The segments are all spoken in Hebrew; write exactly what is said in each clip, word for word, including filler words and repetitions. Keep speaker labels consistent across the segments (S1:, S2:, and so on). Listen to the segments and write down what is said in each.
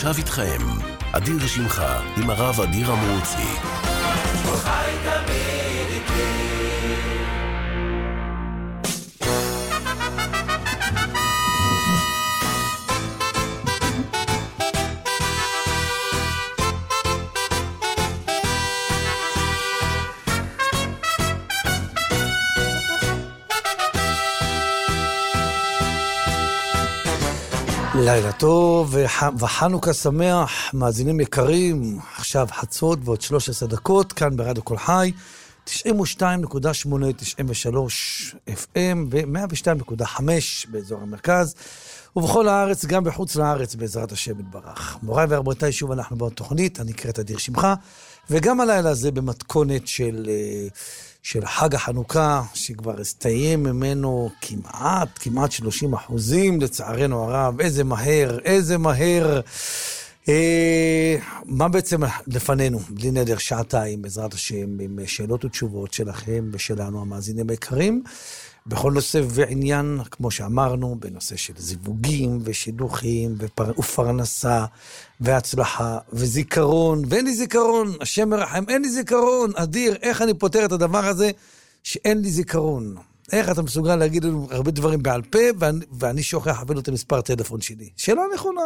S1: ועכשיו איתכם, אדיר שמחה עם הרב אדיר אמרוצי.
S2: חי תמיד איתי.
S3: לילה טוב וחנוכה שמח, מאזינים יקרים, עכשיו חצות ועוד שלוש עשרה דקות, כאן ברדיו כל חי, תשעים ושתיים נקודה שמונה, תשעים ושלוש אף אם ו-מאה ושתיים נקודה חמש באזור המרכז, ובכל הארץ, גם בחוץ לארץ, בעזרת השם יתברך. מוריי ורבותיי, שוב אנחנו בתוכנית, אני נקראת אדיר שמחה, וגם הלילה הזה במתכונת של... של חג החנוכה, שכבר הסתיים ממנו כמעט, כמעט שלושים אחוזים, לצערנו הרב, איזה מהר, איזה מהר. אה, מה בעצם לפנינו? בלי נדר שעתיים, בעזרת השם, עם שאלות ותשובות שלכם ושלנו, המאזינים היקרים, בכל נושא ועניין, כמו שאמרנו, בנושא של זיווגים ושידוכים ופר... ופרנסה והצלחה וזיכרון, ואין לי זיכרון, השם מרחם, אין לי זיכרון, אדיר, איך אני פותר את הדבר הזה שאין לי זיכרון? איך אתה מסוגל להגיד לנו הרבה דברים בעל פה, ואני, ואני שוכח אפילו את המספר טלפון שלי? שאלה נכונה.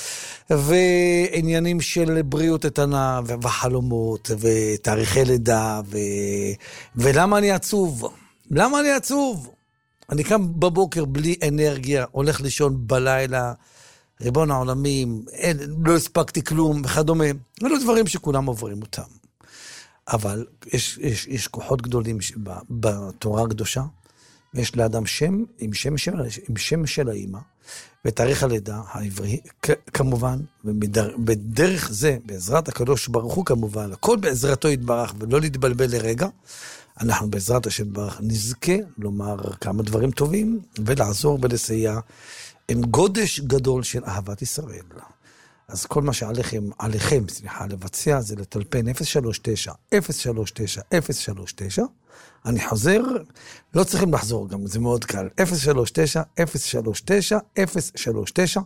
S3: ועניינים של בריאות איתנה, וחלומות, ותאריכי לידה, ו... ולמה אני עצוב? למה אני עצוב? אני קם בבוקר בלי אנרגיה, הולך לישון בלילה, ריבון העולמים, אין, לא הספקתי כלום, וכדומה. אלו דברים שכולם עוברים אותם. אבל יש, יש, יש כוחות גדולים בתורה הקדושה, ויש לאדם שם, עם שם של, עם שם של האמא, ותאריך הלידה העברי, כמובן, ובדרך זה, בעזרת הקדוש ברוך הוא כמובן, הכל בעזרתו יתברך, ולא להתבלבל לרגע, אנחנו בעזרת השם ברך נזכה לומר כמה דברים טובים, ולעזור ולסייע עם גודש גדול של אהבת ישראל. אז כל מה שעליכם, עליכם, סליחה, לבצע, זה לטלפן אפס שלוש תשע, אפס שלוש תשע, אפס שלוש תשע. אני חוזר, לא צריכים לחזור גם, זה מאוד קל. אפס שלוש תשע, אפס שלוש תשע, אפס שלוש תשע.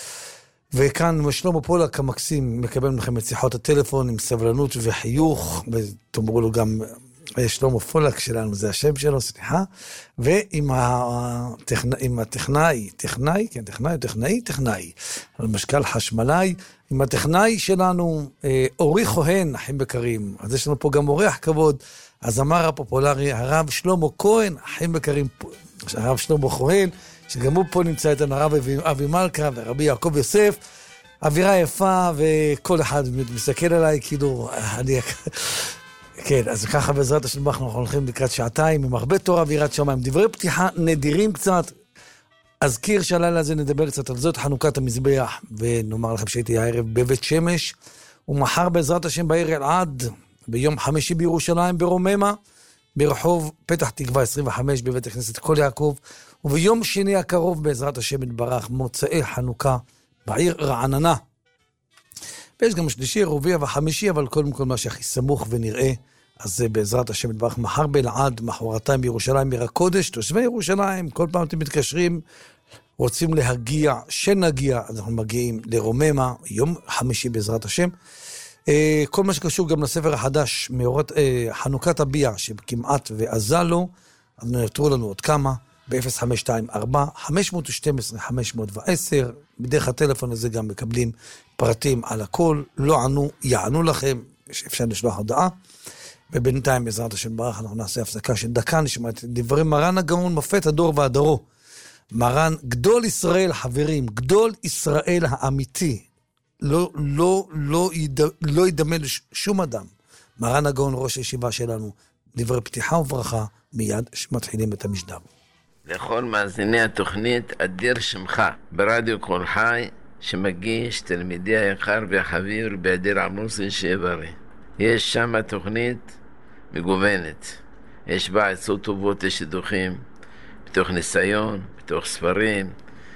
S3: וכאן שלמה פולק המקסים מקבל מכם את שיחות הטלפון עם סבלנות וחיוך, ותאמרו לו גם... שלמה פולק שלנו, זה השם שלו, סליחה, ועם הטכנאי, עם הטכנאי, טכנאי, כן, טכנאי, טכנאי, טכנאי, על משקל חשמלאי, עם הטכנאי שלנו, אורי כהן, אחים בקרים, אז יש לנו פה גם אורח כבוד, הזמר הפופולרי, הרב שלמה כהן, אחים בקרים, הרב שלמה כהן, שגם הוא פה נמצא את הרב אבי מלכה, ורבי יעקב יוסף, אווירה יפה, וכל אחד מסתכל עליי, כאילו, אני... כן, אז ככה בעזרת השם אנחנו הולכים לקראת שעתיים, עם הרבה תורה ויראת שמיים, דברי פתיחה נדירים קצת, אזכיר שהלילה הזה נדבר קצת על זאת, חנוכת המזבח, ונאמר לכם שהייתי הערב בבית שמש, ומחר בעזרת השם בעיר אלעד, ביום חמישי בירושלים ברוממה, ברחוב פתח תקווה עשרים וחמש בבית הכנסת כל יעקב, וביום שני הקרוב בעזרת השם יתברך, מוצאי חנוכה בעיר רעננה, ויש גם שלישי, רביעי וחמישי, אבל קודם כל מה שהכי סמוך ונראה, אז זה בעזרת השם יתברך, מחר באלעד, מחרתיים בירושלים, עיר הקודש, תושבי ירושלים, כל פעם אתם מתקשרים, רוצים להגיע, שנגיע, אז אנחנו מגיעים לרוממה, יום חמישי בעזרת השם. כל מה שקשור גם לספר החדש, מאורת חנוכת הביאה, שכמעט ועזה לו, אז נותרו לנו עוד כמה, ב-אפס חמש שתיים ארבע, חמש שתיים אפס, חמש עשר, בדרך הטלפון הזה גם מקבלים פרטים על הכל, לא ענו, יענו לכם, אפשר לשלוח הודעה, ובינתיים בעזרת השם ברך אנחנו נעשה הפסקה של דקה, נשמע את דברים מרן הגאון, מופת הדור והדרו, מרן גדול ישראל חברים, גדול ישראל האמיתי, לא, לא, לא, יד, לא ידמה לשום אדם, מרן הגאון ראש הישיבה שלנו, דברי פתיחה וברכה, מיד שמתחילים את המשדר.
S4: לכל מאזיני התוכנית אדיר שמחה ברדיו כל חי שמגיש תלמידי היקר והחביר באדיר אמרוצי שיברי. יש שם תוכנית מגוונת, יש בה עצות טובות לשידוכים, בתוך ניסיון, בתוך ספרים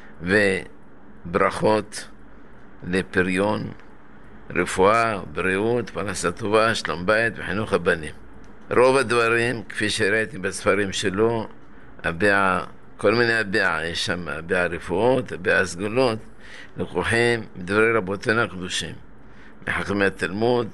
S4: וברכות לפריון, רפואה, בריאות, פרנסה טובה, שלום בית וחינוך הבנים. רוב הדברים, כפי שראיתי בספרים שלו, הביע כל מיני הביעה, יש שם הביעה רפואות, הביעה סגולות, לקוחים מדברי רבותינו הקדושים, מחכמי התלמוד,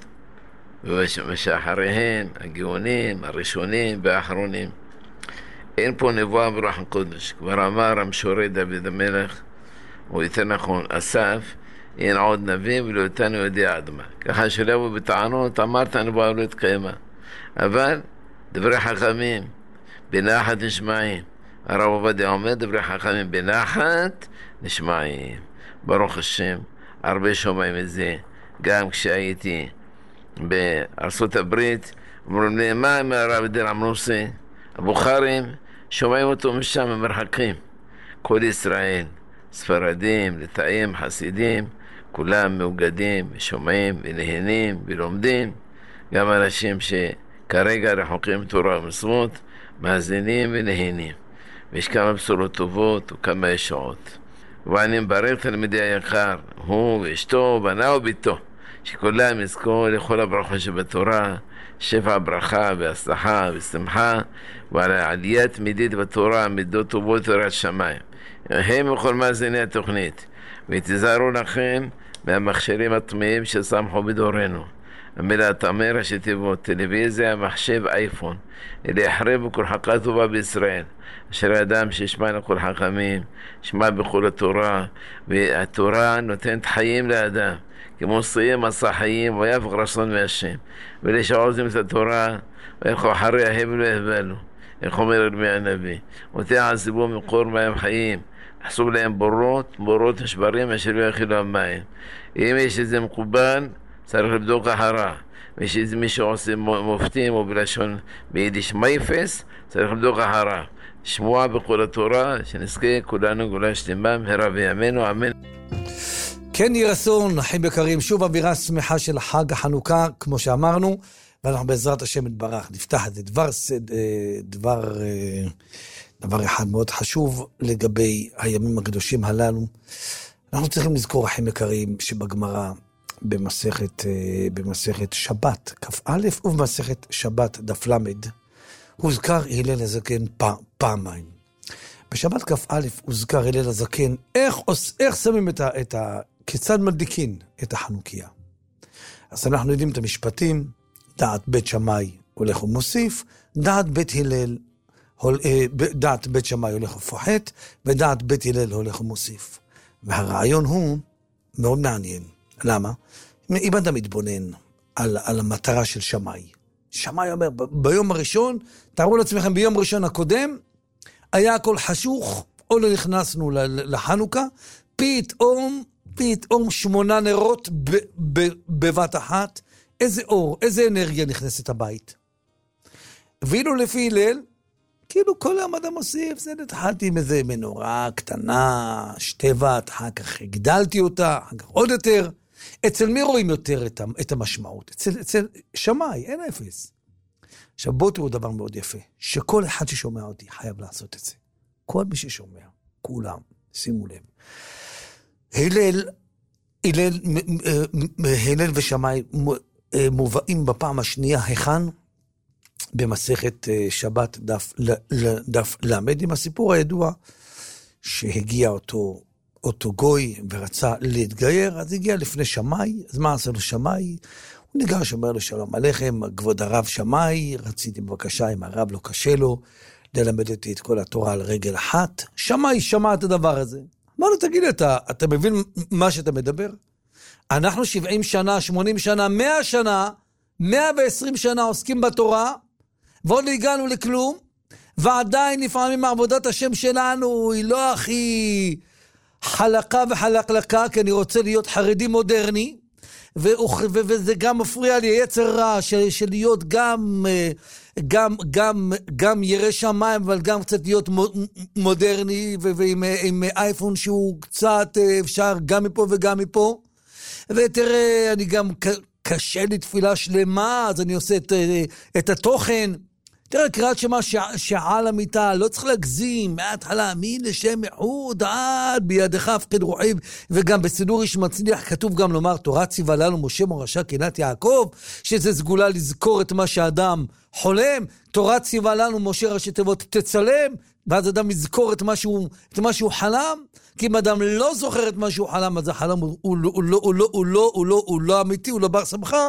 S4: ושאחריהם, הגאונים, הראשונים והאחרונים. אין פה נבואה ברוח הקודש. כבר אמר המשורר דוד המלך, או יותר נכון, אסף, אין עוד נביא ולא איתנו יודע עד מה. ככה שלא יבוא בטענות, אמרת הנבואה לא התקיימה. אבל דברי חכמים, בנחת נשמעים. הרב עובדיה אומר, דברי חכמים בנחת נשמעים. ברוך השם, הרבה שומעים את זה. גם כשהייתי בארצות הברית, אומרים לי, מה עם הרב דיר עמרוסי? הבוכרים, שומעים אותו משם במרחקים. כל ישראל, ספרדים, לטאים, חסידים, כולם מאוגדים, שומעים ונהנים ולומדים. גם אנשים שכרגע רחוקים תורה ומצוות, מאזינים ונהנים. ויש כמה בשורות טובות וכמה ישועות. ואני מברך תלמידי היקר, הוא ואשתו, בנה וביתו, שכולם יזכו לכל הברכות שבתורה, שפע ברכה והצלחה ושמחה, ועל העלייה תמידית בתורה, מידות טובות תורת שמיים. הם וכל מאזיני התוכנית, ותיזהרו לכם מהמכשירים הטמאים ששמחו בדורנו. המילה תמר שתיבות, טלוויזיה, מחשב, אייפון, אלה יחרבו כל חכה טובה בישראל. אשר האדם שישמע לכל חכמים, שמע בכל התורה, והתורה נותנת חיים לאדם, כמו סיים מסע חיים, ויפק רצון מהשם. ואלה שעוזים את התורה, וילכו אחריה הבל והבלו, איך אומר ירמיה הנביא, ותעזבו מקור מים חיים, חסוב להם בורות, בורות נשברים אשר לא יכילו המים. אם יש איזה מקובל, צריך לבדוק אחרה. ויש איזה מי שעושה מופתים או בלשון ביידיש מייפס, צריך לבדוק אחרה. שמוע בכל התורה, שנזכה כולנו גאולה שלמה מהרה בימינו, אמן.
S3: כן יהי רצון, אחים יקרים, שוב אווירה שמחה של חג החנוכה, כמו שאמרנו, ואנחנו בעזרת השם יתברך נפתח את זה דבר, דבר, דבר אחד מאוד חשוב לגבי הימים הקדושים הללו. אנחנו צריכים לזכור, אחים יקרים, שבגמרא במסכת, במסכת שבת כ"א ובמסכת שבת דף למד, הוזכר הלל הזקן פע, פעמיים. בשבת כ"א הוזכר הלל הזקן, איך, איך שמים את ה, את ה, כיצד מדליקין את החנוכיה. אז אנחנו יודעים את המשפטים, דעת בית שמאי הולך ומוסיף, דעת בית הלל, הול, דעת בית שמאי הולך ופוחת, ודעת בית הלל הולך ומוסיף. והרעיון הוא מאוד מעניין. למה? אם אדם מתבונן על, על המטרה של שמאי, שמאי אומר, ביום הראשון, תארו לעצמכם, ביום ראשון הקודם, היה הכל חשוך, או לא נכנסנו לחנוכה, פתאום, פתאום שמונה נרות ב, ב, בבת אחת, איזה אור, איזה אנרגיה נכנסת הבית. ואילו לפי הלל, כאילו כל יום אדם מוסיף, זה התחלתי עם איזה מנורה קטנה, שתי בת, אחר כך הגדלתי אותה, אחר כך עוד יותר. אצל מי רואים יותר את המשמעות? אצל, אצל שמאי, אין אפס. עכשיו בוא תראו דבר מאוד יפה, שכל אחד ששומע אותי חייב לעשות את זה. כל מי ששומע, כולם, שימו לב. הלל, הלל, הלל ושמאי מובאים בפעם השנייה, היכן? במסכת שבת דף, דף למד, עם הסיפור הידוע, שהגיע אותו, אותו גוי ורצה להתגייר, אז הגיע לפני שמאי, אז מה עשה לו שמאי? הוא ניגש, אומר לו שלום עליכם, כבוד הרב שמאי, רציתי בבקשה, אם הרב לא קשה לו, ללמד אותי את כל התורה על רגל אחת. שמאי שמע את הדבר הזה. אמר לו, תגיד, אתה, אתה מבין מה שאתה מדבר? אנחנו שבעים שנה, שמונים שנה, מאה שנה, מאה ועשרים שנה עוסקים בתורה, ועוד הגענו לכלום, ועדיין לפעמים עבודת השם שלנו היא לא הכי חלקה וחלקלקה, כי אני רוצה להיות חרדי מודרני, וזה גם מפריע לי יצר רע של, של להיות גם, גם, גם, גם ירא שמיים, אבל גם קצת להיות מודרני, ועם עם אייפון שהוא קצת אפשר גם מפה וגם מפה. ותראה, אני גם קשה לי תפילה שלמה, אז אני עושה את, את התוכן. תראה, קריאת שמה שעל המיטה, לא צריך להגזים, מההתחלה, מי לשם איחוד, עד בידך הפקד רוחי, וגם בסידור איש מצליח כתוב גם לומר, תורה ציווה לנו משה מורשה קהילת יעקב, שזה סגולה לזכור את מה שאדם חולם, תורה ציווה לנו משה ראשי תיבות תצלם, ואז אדם יזכור את מה שהוא, את מה שהוא חלם, כי אם אדם לא זוכר את מה שהוא חלם, אז החלם הוא, הוא, הוא, הוא, הוא, הוא, הוא, הוא, הוא, הוא לא אמיתי, הוא לא בר שמחה.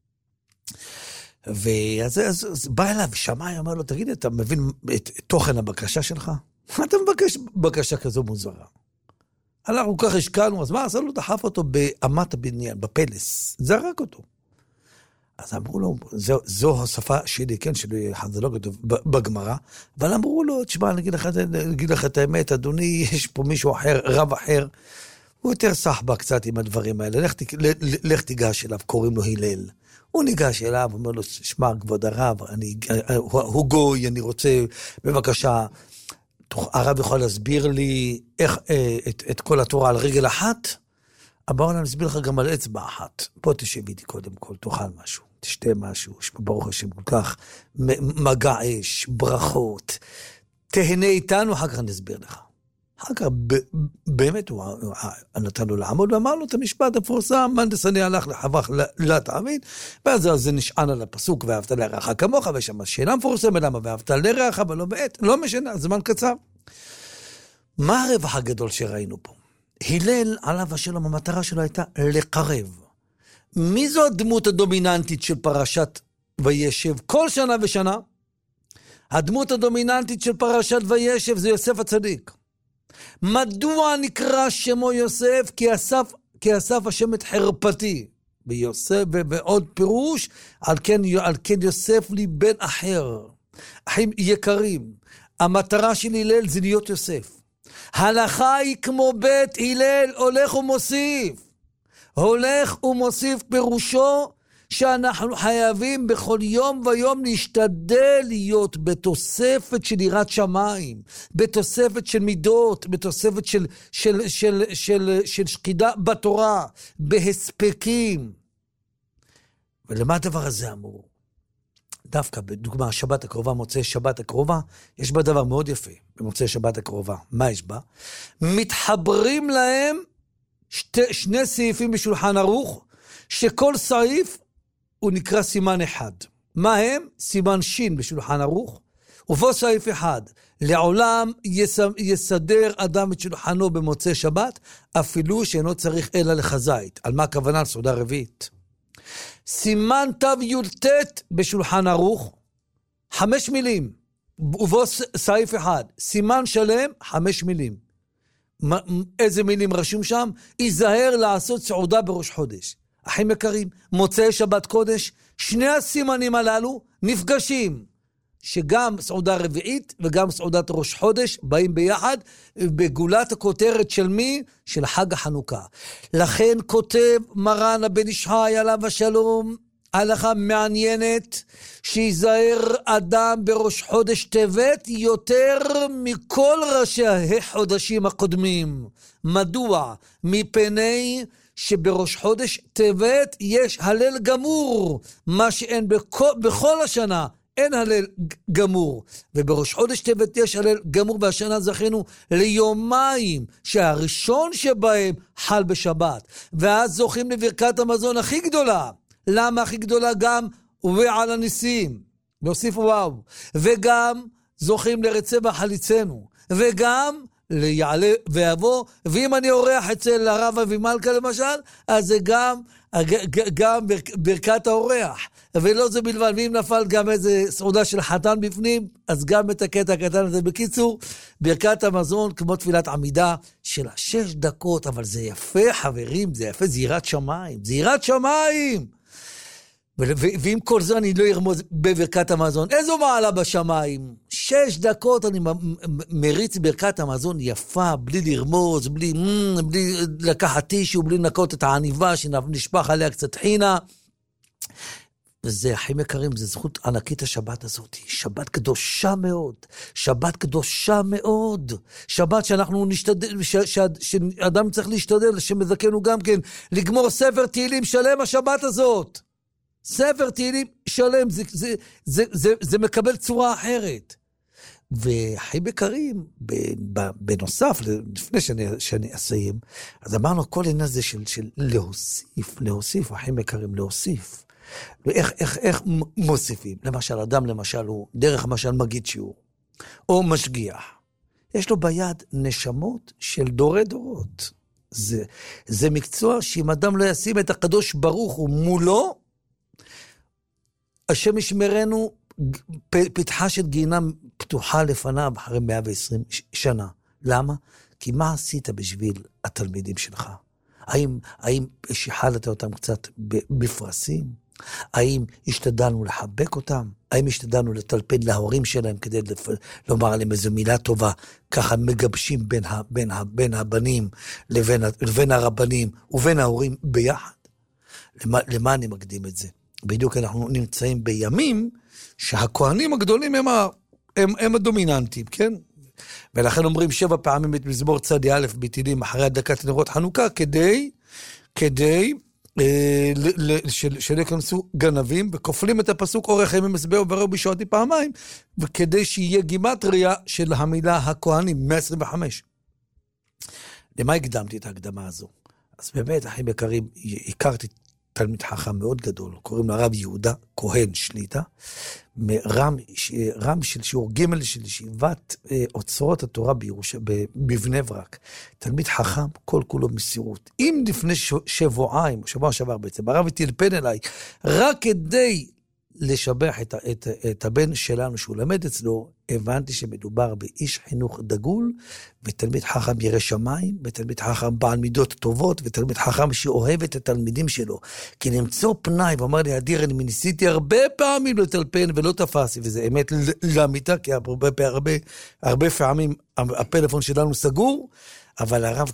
S3: ואז אז, אז בא אליו, שמאי אמר לו, תגיד, אתה מבין את, את תוכן הבקשה שלך? מה אתה מבקש בקשה כזו מוזרה? אנחנו כך השקענו, אז מה עשה לו? דחף אותו באמת הבניין, בפלס, זרק אותו. אז אמרו לו, זו, זו השפה שלי, כן, שלי חזולוגית בגמרא, אבל אמרו לו, תשמע, אני אגיד לך, אני אגיד לך את האמת, אדוני, יש פה מישהו אחר, רב אחר, הוא יותר סחבא קצת עם הדברים האלה, לך, לך תיגש אליו, קוראים לו הלל. הוא ניגש אליו, אומר לו, שמע, כבוד הרב, אני, הוא גוי, אני רוצה, בבקשה, הרב יכול להסביר לי איך, את, את כל התורה על רגל אחת? אבל אני אסביר לך גם על אצבע אחת. פה תשב איתי קודם כל, תאכל משהו, תשתה משהו, ברוך השם כל כך, מגע אש, ברכות, תהנה איתנו, אחר כך נסביר לך. אחר כך באמת הוא נתן לו לעמוד, ואמר לו את המשפט המפורסם, מנדס אני הלך לחבך לתעמיד, ואז זה נשען על הפסוק, ואהבת לרעך כמוך, ושם שאלה מפורסמת, למה ואהבת לרעך, אבל לא בעת, לא משנה, זמן קצר. מה הרווח הגדול שראינו פה? הלל עליו השלום, המטרה שלו הייתה לקרב. מי זו הדמות הדומיננטית של פרשת וישב? כל שנה ושנה, הדמות הדומיננטית של פרשת וישב זה יוסף הצדיק. מדוע נקרא שמו יוסף? כי אסף, כי אסף השם את חרפתי. ביוסף ובעוד פירוש, על כן, על כן יוסף לי בן אחר. אחים יקרים, המטרה של הלל זה להיות יוסף. הלכה היא כמו בית הלל, הולך ומוסיף. הולך ומוסיף פירושו שאנחנו חייבים בכל יום ויום להשתדל להיות בתוספת של יראת שמיים, בתוספת של מידות, בתוספת של, של, של, של, של שקידה בתורה, בהספקים. ולמה הדבר הזה אמור? דווקא בדוגמה, השבת הקרובה, מוצאי שבת הקרובה, יש בה דבר מאוד יפה, במוצאי שבת הקרובה. מה יש בה? מתחברים להם שתי, שני סעיפים בשולחן ערוך, שכל סעיף הוא נקרא סימן אחד. מה הם? סימן שין בשולחן ערוך, ובו סעיף אחד. לעולם יס, יסדר אדם את שולחנו במוצאי שבת, אפילו שאינו צריך אלא לחזית. על מה הכוונה? סעודה רביעית. סימן תו י"ט בשולחן ערוך, חמש מילים, ובו סעיף אחד, סימן שלם, חמש מילים. איזה מילים רשום שם? ייזהר לעשות סעודה בראש חודש. אחים יקרים, מוצאי שבת קודש, שני הסימנים הללו נפגשים, שגם סעודה רביעית וגם סעודת ראש חודש באים ביחד בגולת הכותרת של מי? של חג החנוכה. לכן כותב מרן הבן איש חי עליו השלום, הלכה מעניינת, שיזהר אדם בראש חודש טבת יותר מכל ראשי החודשים הקודמים. מדוע? מפני שבראש חודש טבת יש הלל גמור, מה שאין בכל, בכל השנה. אין הלל גמור, ובראש חודש טבת יש הלל גמור, והשנה זכינו ליומיים, שהראשון שבהם חל בשבת, ואז זוכים לברכת המזון הכי גדולה. למה הכי גדולה? גם ועל הניסים, להוסיף וואו, וגם זוכים לרצה בחליצנו, וגם ליעלה ויבוא, ואם אני אורח אצל הרב אבי מלכה למשל, אז זה גם, גם ברכת האורח, ולא זה בלבד, ואם נפל גם איזה סעודה של חתן בפנים, אז גם את הקטע הקטן הזה. בקיצור, ברכת המזון כמו תפילת עמידה של שש דקות, אבל זה יפה חברים, זה יפה, זה יראת שמיים, זה יראת שמיים. ואם כל זה אני לא ארמוז בברכת המזון, איזו מעלה בשמיים? שש דקות אני מריץ ברכת המזון יפה, בלי לרמוז, בלי, בלי לקחת טישו, בלי לנקות את העניבה שנשפך עליה קצת חינה. וזה, אחים יקרים, זה זכות ענקית השבת הזאת. שבת קדושה מאוד. שבת קדושה מאוד. שבת שאנחנו נשתדל, ש, ש, שאדם צריך להשתדל, שמזכנו גם כן, לגמור ספר תהילים שלם השבת הזאת. ספר תהילים שלם, זה, זה, זה, זה, זה מקבל צורה אחרת. ואחים יקרים, בנוסף, לפני שאני, שאני אסיים, אז אמרנו כל עניין הזה של, של להוסיף, להוסיף, אחים יקרים, להוסיף. ואיך איך, איך מוסיפים? למשל, אדם למשל הוא דרך למשל מגיד שיעור, או משגיח, יש לו ביד נשמות של דורי דורות. זה, זה מקצוע שאם אדם לא ישים את הקדוש ברוך הוא מולו, השם ישמרנו, פתחה של גיהנם פתוחה לפניו אחרי מאה ועשרים שנה. למה? כי מה עשית בשביל התלמידים שלך? האם, האם שיחלת אותם קצת בפרסים? האם השתדלנו לחבק אותם? האם השתדלנו לטלפן להורים שלהם כדי לומר עליהם איזו מילה טובה? ככה מגבשים בין, ה, בין, ה, בין הבנים לבין, לבין הרבנים ובין ההורים ביחד? למה, למה אני מקדים את זה? בדיוק אנחנו נמצאים בימים שהכהנים הגדולים הם, ה, הם, הם הדומיננטים, כן? ולכן אומרים שבע פעמים את מזמור צדי א' בתהילים אחרי הדלקת נרות חנוכה, כדי, כדי אה, ל, ל, של, שלא יכנסו גנבים, וכופלים את הפסוק אורך ימים מזבח וברור בשעתי פעמיים, וכדי שיהיה גימטריה של המילה הכהנים, מאה עשרים וחמש. למה הקדמתי את ההקדמה הזו? אז באמת, אחים יקרים, הכרתי תלמיד חכם מאוד גדול, קוראים לו הרב יהודה כהן שליטה, רם, רם של שיעור ג' של ישיבת אה, אוצרות התורה בירוש, בבני ברק. תלמיד חכם, כל כולו מסירות. אם לפני שבועיים, שבוע שעבר בעצם, הרב טלפן אליי, רק כדי לשבח את, את, את הבן שלנו שהוא למד אצלו, הבנתי שמדובר באיש חינוך דגול, ותלמיד חכם ירא שמיים, ותלמיד חכם בעל מידות טובות, ותלמיד חכם שאוהב את התלמידים שלו. כי למצוא פנאי, ואמר לי, אדיר, אני ניסיתי הרבה פעמים לטלפן ולא תפסי, וזה אמת לאמיתה, כי הרבה, הרבה, הרבה פעמים הפלאפון שלנו סגור, אבל הרב,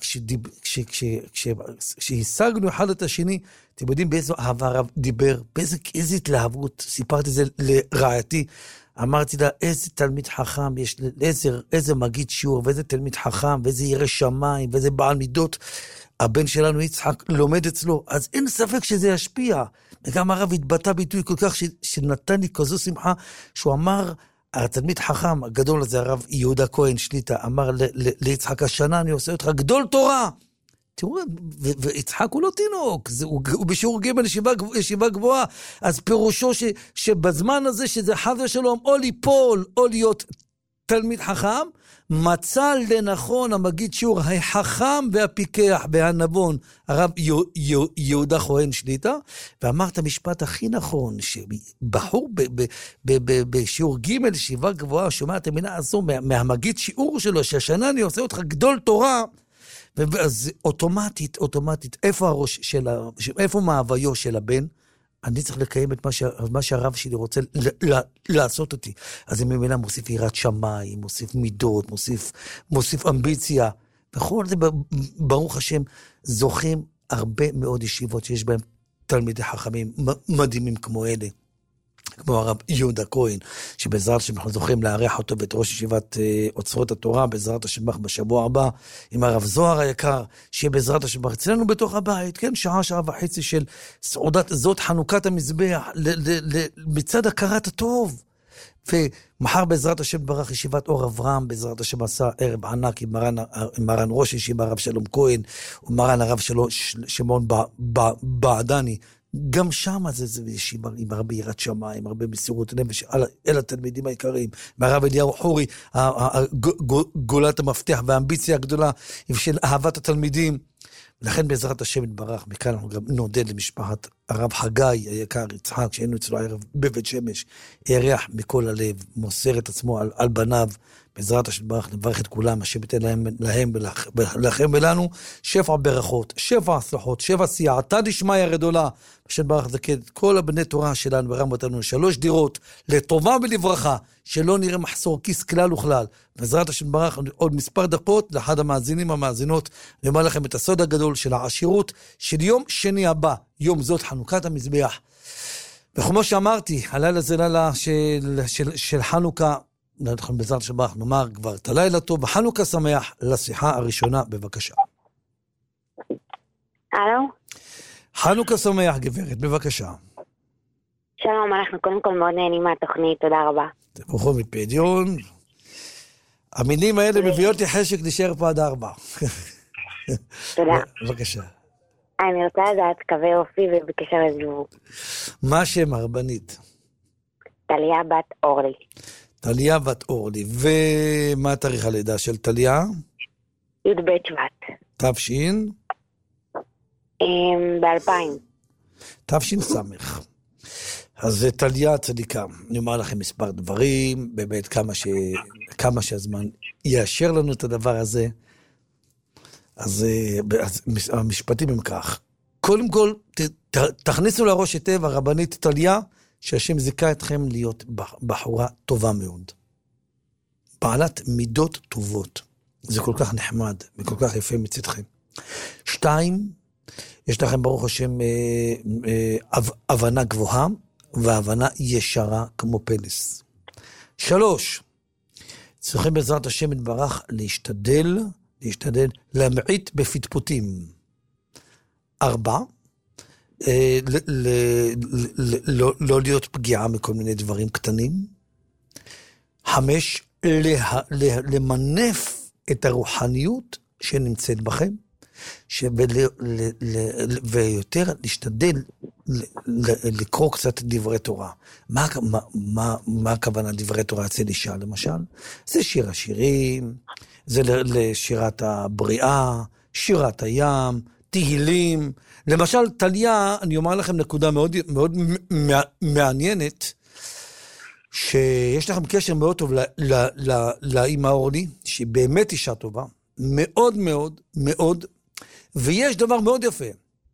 S3: כשהשגנו אחד את השני, אתם יודעים באיזו אהבה הרב דיבר, באיזו התלהבות, סיפרתי את זה לרעייתי, אמרתי לה, איזה תלמיד חכם יש, איזה, איזה מגיד שיעור, ואיזה תלמיד חכם, ואיזה ירא שמיים, ואיזה בעל מידות, הבן שלנו יצחק לומד אצלו, אז אין ספק שזה ישפיע. וגם הרב התבטא ביטוי כל כך, ש, שנתן לי כזו שמחה, שהוא אמר, התלמיד חכם הגדול הזה, הרב יהודה כהן שליטה, אמר ל, ל, ליצחק, השנה אני עושה אותך גדול תורה. תראו, ו- ויצחק הוא לא תינוק, זה, הוא, הוא בשיעור ג' ישיבה, ישיבה גבוהה, אז פירושו ש, שבזמן הזה, שזה חס ושלום, או ליפול, או להיות תלמיד חכם, מצא לנכון המגיד שיעור החכם והפיקח והנבון, הרב יהודה כהן שליטה, ואמר את המשפט הכי נכון, שבחור בשיעור ג' ישיבה גבוהה, שומע את המילה הזו מהמגיד שיעור שלו, שהשנה אני עושה אותך גדול תורה, ואז אוטומטית, אוטומטית, איפה הראש של ה... איפה מהוויו של הבן? אני צריך לקיים את מה, ש... מה שהרב שלי רוצה ל... ל... לעשות אותי. אז זה ממילא מוסיף יראת שמיים, מוסיף מידות, מוסיף, מוסיף אמביציה. וכל זה, ברוך השם, זוכים הרבה מאוד ישיבות שיש בהם תלמידי חכמים מדהימים כמו אלה. כמו הרב יהודה כהן, שבעזרת השם אנחנו זוכים לארח אותו ואת ראש ישיבת אה, אוצרות התורה, בעזרת השם בשבוע הבא, עם הרב זוהר היקר, שיהיה בעזרת השם אצלנו בתוך הבית, כן, שעה, שעה וחצי של סעודת, זאת חנוכת המזבח, ל- ל- ל- מצד הכרת הטוב. ומחר בעזרת השם ברך ישיבת אור אברהם, בעזרת השם עשה ערב ענק עם מרן, עם מרן ראש ישיבה הרב שלום כהן, ומרן הרב שלו שמעון בעדני, גם שם זה, זה ישיבה עם הרבה יראת שמיים, הרבה מסירות נפש, אל התלמידים העיקריים, מהרב אליהו חורי, גולת המפתח והאמביציה הגדולה, של אהבת התלמידים, ולכן בעזרת השם יתברך, מכאן אנחנו גם נודד למשפחת הרב חגי היקר יצחק, שהיינו אצלו הערב בבית שמש, ירח מכל הלב, מוסר את עצמו על, על בניו, בעזרת השם יתברך, נברך את כולם, השם ייתן להם, להם ולכם ולנו, שפע ברכות, שפע הצלחות, שפע סייעתא דשמיא גדולה, השם יתברך זכה את כל הבני תורה שלנו, ורם אותנו שלוש דירות, לטובה ולברכה, שלא נראה מחסור כיס כלל וכלל, בעזרת השם יתברך עוד מספר דקות, לאחד המאזינים המאזינות, אני אומר לכם את הסוד הגדול של העשירות, של יום שני הבא, יום זאת חנוכת המזבח, וכמו שאמרתי, הלילה זה לילה של, של, של חנוכה, אנחנו בעזרת השם יתברך נאמר כבר את הלילה טוב, וחנוכה שמח. לשיחה הראשונה, בבקשה.
S5: הלו?
S3: חנוכה שמח, גברת, בבקשה.
S5: שלום, אנחנו קודם כל מאוד נהנים מהתוכנית, תודה רבה.
S3: תבורכו מפדיון. המילים האלה מביאות לי חשק להישאר פה עד ארבע.
S5: תודה.
S3: בבקשה.
S5: אני רוצה לדעת קווי אופי ובקשר לזיווג.
S3: מה שם הרבנית?
S5: טליה בת אורלי.
S3: טליה בת אורלי. ומה תאריך הלידה של טליה?
S5: י' ב' שבט.
S3: תפשין?
S5: ב-אלפיים.
S3: תפשין סמך. אז טליה צדיקה. אני אומר לכם מספר דברים, באמת כמה, ש... כמה שהזמן יאשר לנו את הדבר הזה. אז, אז המשפטים הם כך. קודם כל, ת, ת, תכניסו לראש היטב הרבנית טליה, שהשם זיכה אתכם להיות בחורה טובה מאוד. בעלת מידות טובות. זה כל כך נחמד וכל כך יפה מצדכם. שתיים, יש לכם ברוך השם אה, אה, הבנה גבוהה, והבנה ישרה כמו פלס. שלוש, צריכים בעזרת השם יתברך להשתדל, להשתדל להמעיט בפטפוטים. ארבע, אה, ל, ל, ל, ל, לא, לא להיות פגיעה מכל מיני דברים קטנים. חמש, לה, לה, למנף את הרוחניות שנמצאת בכם, שבל, ל, ל, ויותר להשתדל ל, ל, לקרוא קצת דברי תורה. מה, מה, מה, מה הכוונה דברי תורה אצל אישה למשל? זה שיר השירים, זה לשירת הבריאה, שירת הים, תהילים. למשל, טליה, אני אומר לכם נקודה מאוד, מאוד מעניינת, שיש לכם קשר מאוד טוב לאמא אורלי, שהיא באמת אישה טובה, מאוד מאוד מאוד, ויש דבר מאוד יפה.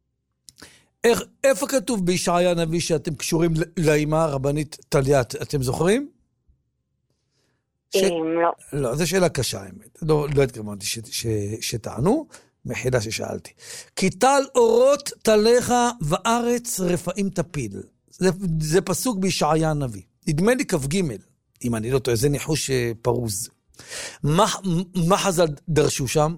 S3: איך, איפה כתוב בישעיה הנביא שאתם קשורים לאמא הרבנית טליה? אתם זוכרים?
S5: ש... לא.
S3: לא, זו שאלה קשה, האמת. לא, לא התכוונתי ש... ש... שטענו, מחילה ששאלתי. כי טל אורות תליך וארץ רפאים תפיל. זה, זה פסוק בישעיה הנביא. נדמה לי כף ג' אם אני לא טועה, זה ניחוש פרוז. מה, מה חז"ל דרשו שם?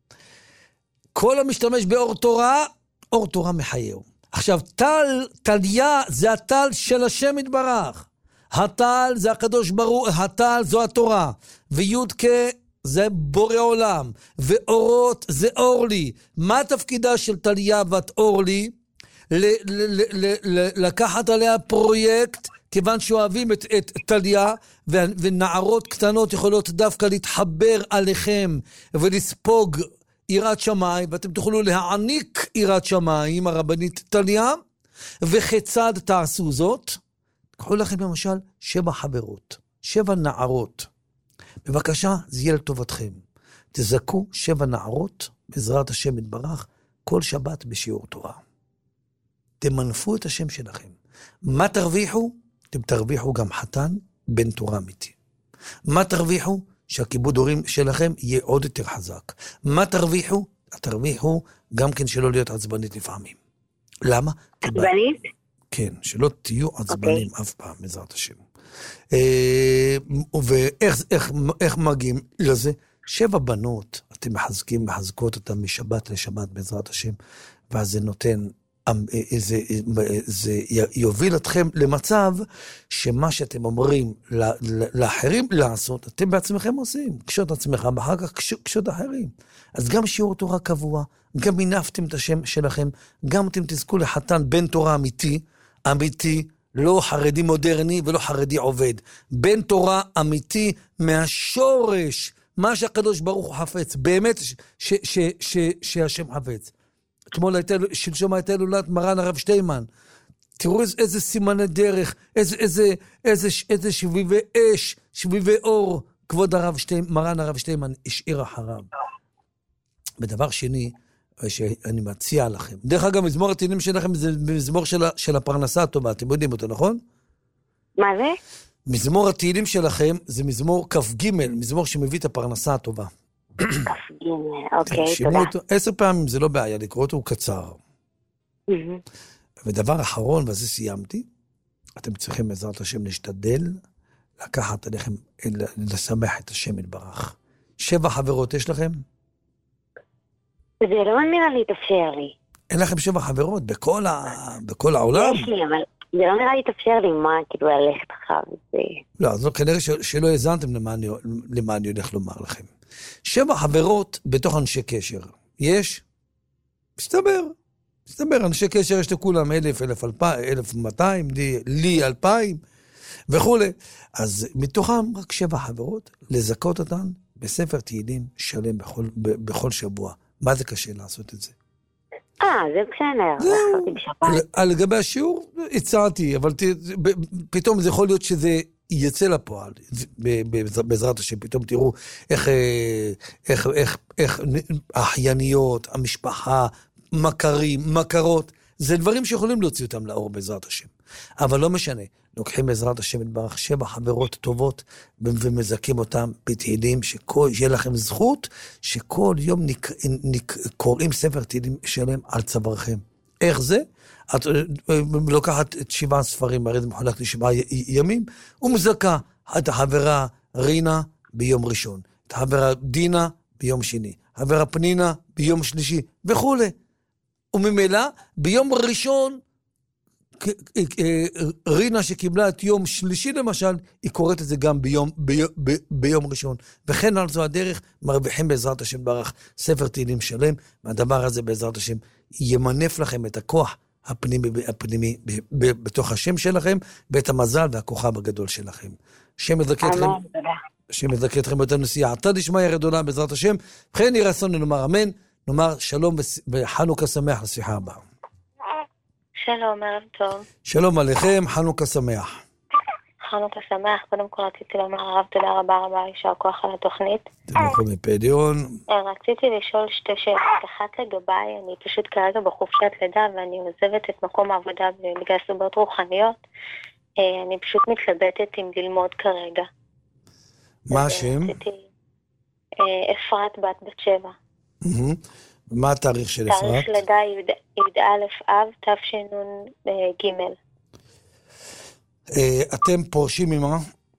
S3: כל המשתמש באור תורה, אור תורה מחייהו. עכשיו, טל, טליה, זה הטל של השם יתברך. הטל זה הקדוש ברוך, הטל זו התורה. ויודקה זה בורא עולם. ואורות זה אורלי. מה תפקידה של טליה בת אורלי? ל- ל- ל- ל- לקחת עליה פרויקט, כיוון שאוהבים את, את טליה, ו- ונערות קטנות יכולות דווקא להתחבר עליכם, ולספוג יראת שמיים, ואתם תוכלו להעניק יראת שמיים, הרבנית טליה, וכיצד תעשו זאת? קחו לכם למשל שבע חברות, שבע נערות. בבקשה, זה יהיה לטובתכם. תזכו שבע נערות, בעזרת השם יתברך, כל שבת בשיעור תורה. תמנפו את השם שלכם. מה תרוויחו? אתם תרוויחו גם חתן בן תורה אמיתי. מה תרוויחו? שהכיבוד הורים שלכם יהיה עוד יותר חזק. מה תרוויחו? תרוויחו גם כן שלא להיות עצבנית לפעמים. למה?
S5: עצבנית?
S3: כן, שלא תהיו עצבנים okay. אף פעם, בעזרת השם. ואיך איך, איך מגיעים לזה? שבע בנות, אתם מחזקים, מחזקות אותם משבת לשבת בעזרת השם, ואז זה נותן, זה, זה יוביל אתכם למצב שמה שאתם אומרים לאחרים לעשות, אתם בעצמכם עושים, קשות עצמכם, אחר כך קשות אחרים. אז גם שיעור תורה קבוע, גם מינפתם את השם שלכם, גם אתם תזכו לחתן בן תורה אמיתי, אמיתי, לא חרדי מודרני ולא חרדי עובד. בן תורה אמיתי מהשורש, מה שהקדוש ברוך הוא חפץ, באמת ש, ש, ש, ש, שהשם חפץ. אתמול שלשום הייתה הילולת מרן הרב שטיימן. תראו איזה, איזה סימני דרך, איזה, איזה, איזה, איזה שביבי אש, שביבי אור, כבוד הרב שטיימן, מרן הרב שטיימן השאיר אחריו. בדבר שני, שאני מציע לכם. דרך אגב, מזמור התהילים שלכם זה מזמור של, של הפרנסה הטובה, אתם יודעים אותו, נכון?
S5: מה זה?
S3: מזמור התהילים שלכם זה מזמור כף ג', מזמור שמביא את הפרנסה הטובה.
S5: כף ג', אוקיי, תודה.
S3: אותו, עשר פעמים זה לא בעיה, לקרוא אותו הוא קצר. ודבר אחרון, וזה סיימתי, אתם צריכים בעזרת השם להשתדל, לקחת עליכם, לשמח את השם יתברך. שבע חברות יש לכם?
S5: זה לא נראה לי תאפשר לי.
S3: אין לכם שבע חברות בכל, ה... בכל העולם?
S5: יש לי, אבל זה לא נראה לי תאפשר לי מה, כאילו ללכת אחר זה.
S3: לא, אז לא, כנראה ש... שלא הזנתם למה אני... למה אני הולך לומר לכם. שבע חברות בתוך אנשי קשר. יש? מסתבר. מסתבר, אנשי קשר יש לכולם אלף, אלף, אלפיים, אלף מאתיים, לי, לי אלפיים. וכו'. אז מתוכם רק שבע חברות, לזכות אותן בספר תהילים שלם בכל, בכל שבוע. מה זה קשה לעשות את זה?
S5: אה, זה בסדר. לעשות עם שבת.
S3: על לגבי השיעור, הצעתי, אבל ת, ב, פתאום זה יכול להיות שזה יצא לפועל, בעזרת השם, פתאום תראו איך, איך, איך, איך האחייניות, המשפחה, מכרים, מכרות, זה דברים שיכולים להוציא אותם לאור בעזרת השם. אבל לא משנה, לוקחים בעזרת השם את ברך שבע חברות טובות, ומזכים אותם בתהילים, שיהיה לכם זכות, שכל יום נק, נק, קוראים ספר תהילים שלם על צווארכם. איך זה? את לוקחת את שבעה ספרים, הרי זה מחולק לשבעה ימים, ומזכה את החברה רינה ביום ראשון, את החברה דינה ביום שני, החברה פנינה ביום שלישי, וכו'. וממילא ביום ראשון, רינה שקיבלה את יום שלישי למשל, היא קוראת את זה גם ביום, ביום, ביום ראשון. וכן על זו הדרך מרוויחים בעזרת השם ברך ספר תהילים שלם, והדבר הזה בעזרת השם ימנף לכם את הכוח הפנימי, הפנימי בתוך השם שלכם, ואת המזל והכוכב הגדול שלכם. השם יזכה אתכם, השם יזכה אתכם באותה נסיעה. עתה דשמיא גדולה בעזרת השם. וכן יהי רצון לומר אמן, נאמר שלום וחנוכה שמח לשיחה הבאה.
S6: שלום, ערב טוב.
S3: שלום עליכם, חנוכה שמח.
S6: חנוכה שמח, קודם כל רציתי לומר הרב תודה רבה רבה, יישר כוח על התוכנית.
S3: תמכו מפדיון.
S6: רציתי לשאול שתי שאלות, אחת לגביי, אני פשוט כרגע בחופשת לידה ואני עוזבת את מקום העבודה בגלל סיבות רוחניות, אני פשוט מתלבטת עם ללמוד כרגע.
S3: מה השם?
S6: אפרת בת בת שבע.
S3: מה התאריך של אפרת?
S6: תאריך לידה י"א אב תשנ"ג.
S3: אתם פורשים ממה?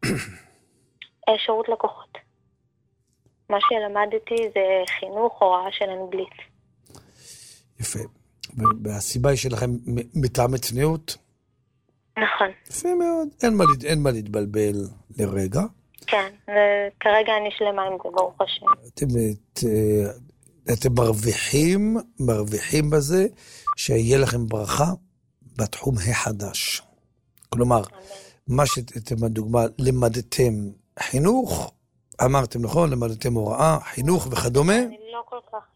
S6: שירות לקוחות. מה שלמדתי זה חינוך, הוראה של אנגלית.
S3: יפה. והסיבה היא שלכם מטעמי צניעות?
S6: נכון.
S3: יפה מאוד. אין מה, אין מה להתבלבל לרגע.
S6: כן, וכרגע אני שלמה עם זה, ברוך השם.
S3: אתם, אתם מרוויחים, מרוויחים בזה שיהיה לכם ברכה בתחום החדש. כלומר, מה שאתם הדוגמה, למדתם חינוך, אמרתם נכון, למדתם הוראה, חינוך וכדומה.
S6: אני לא כל כך,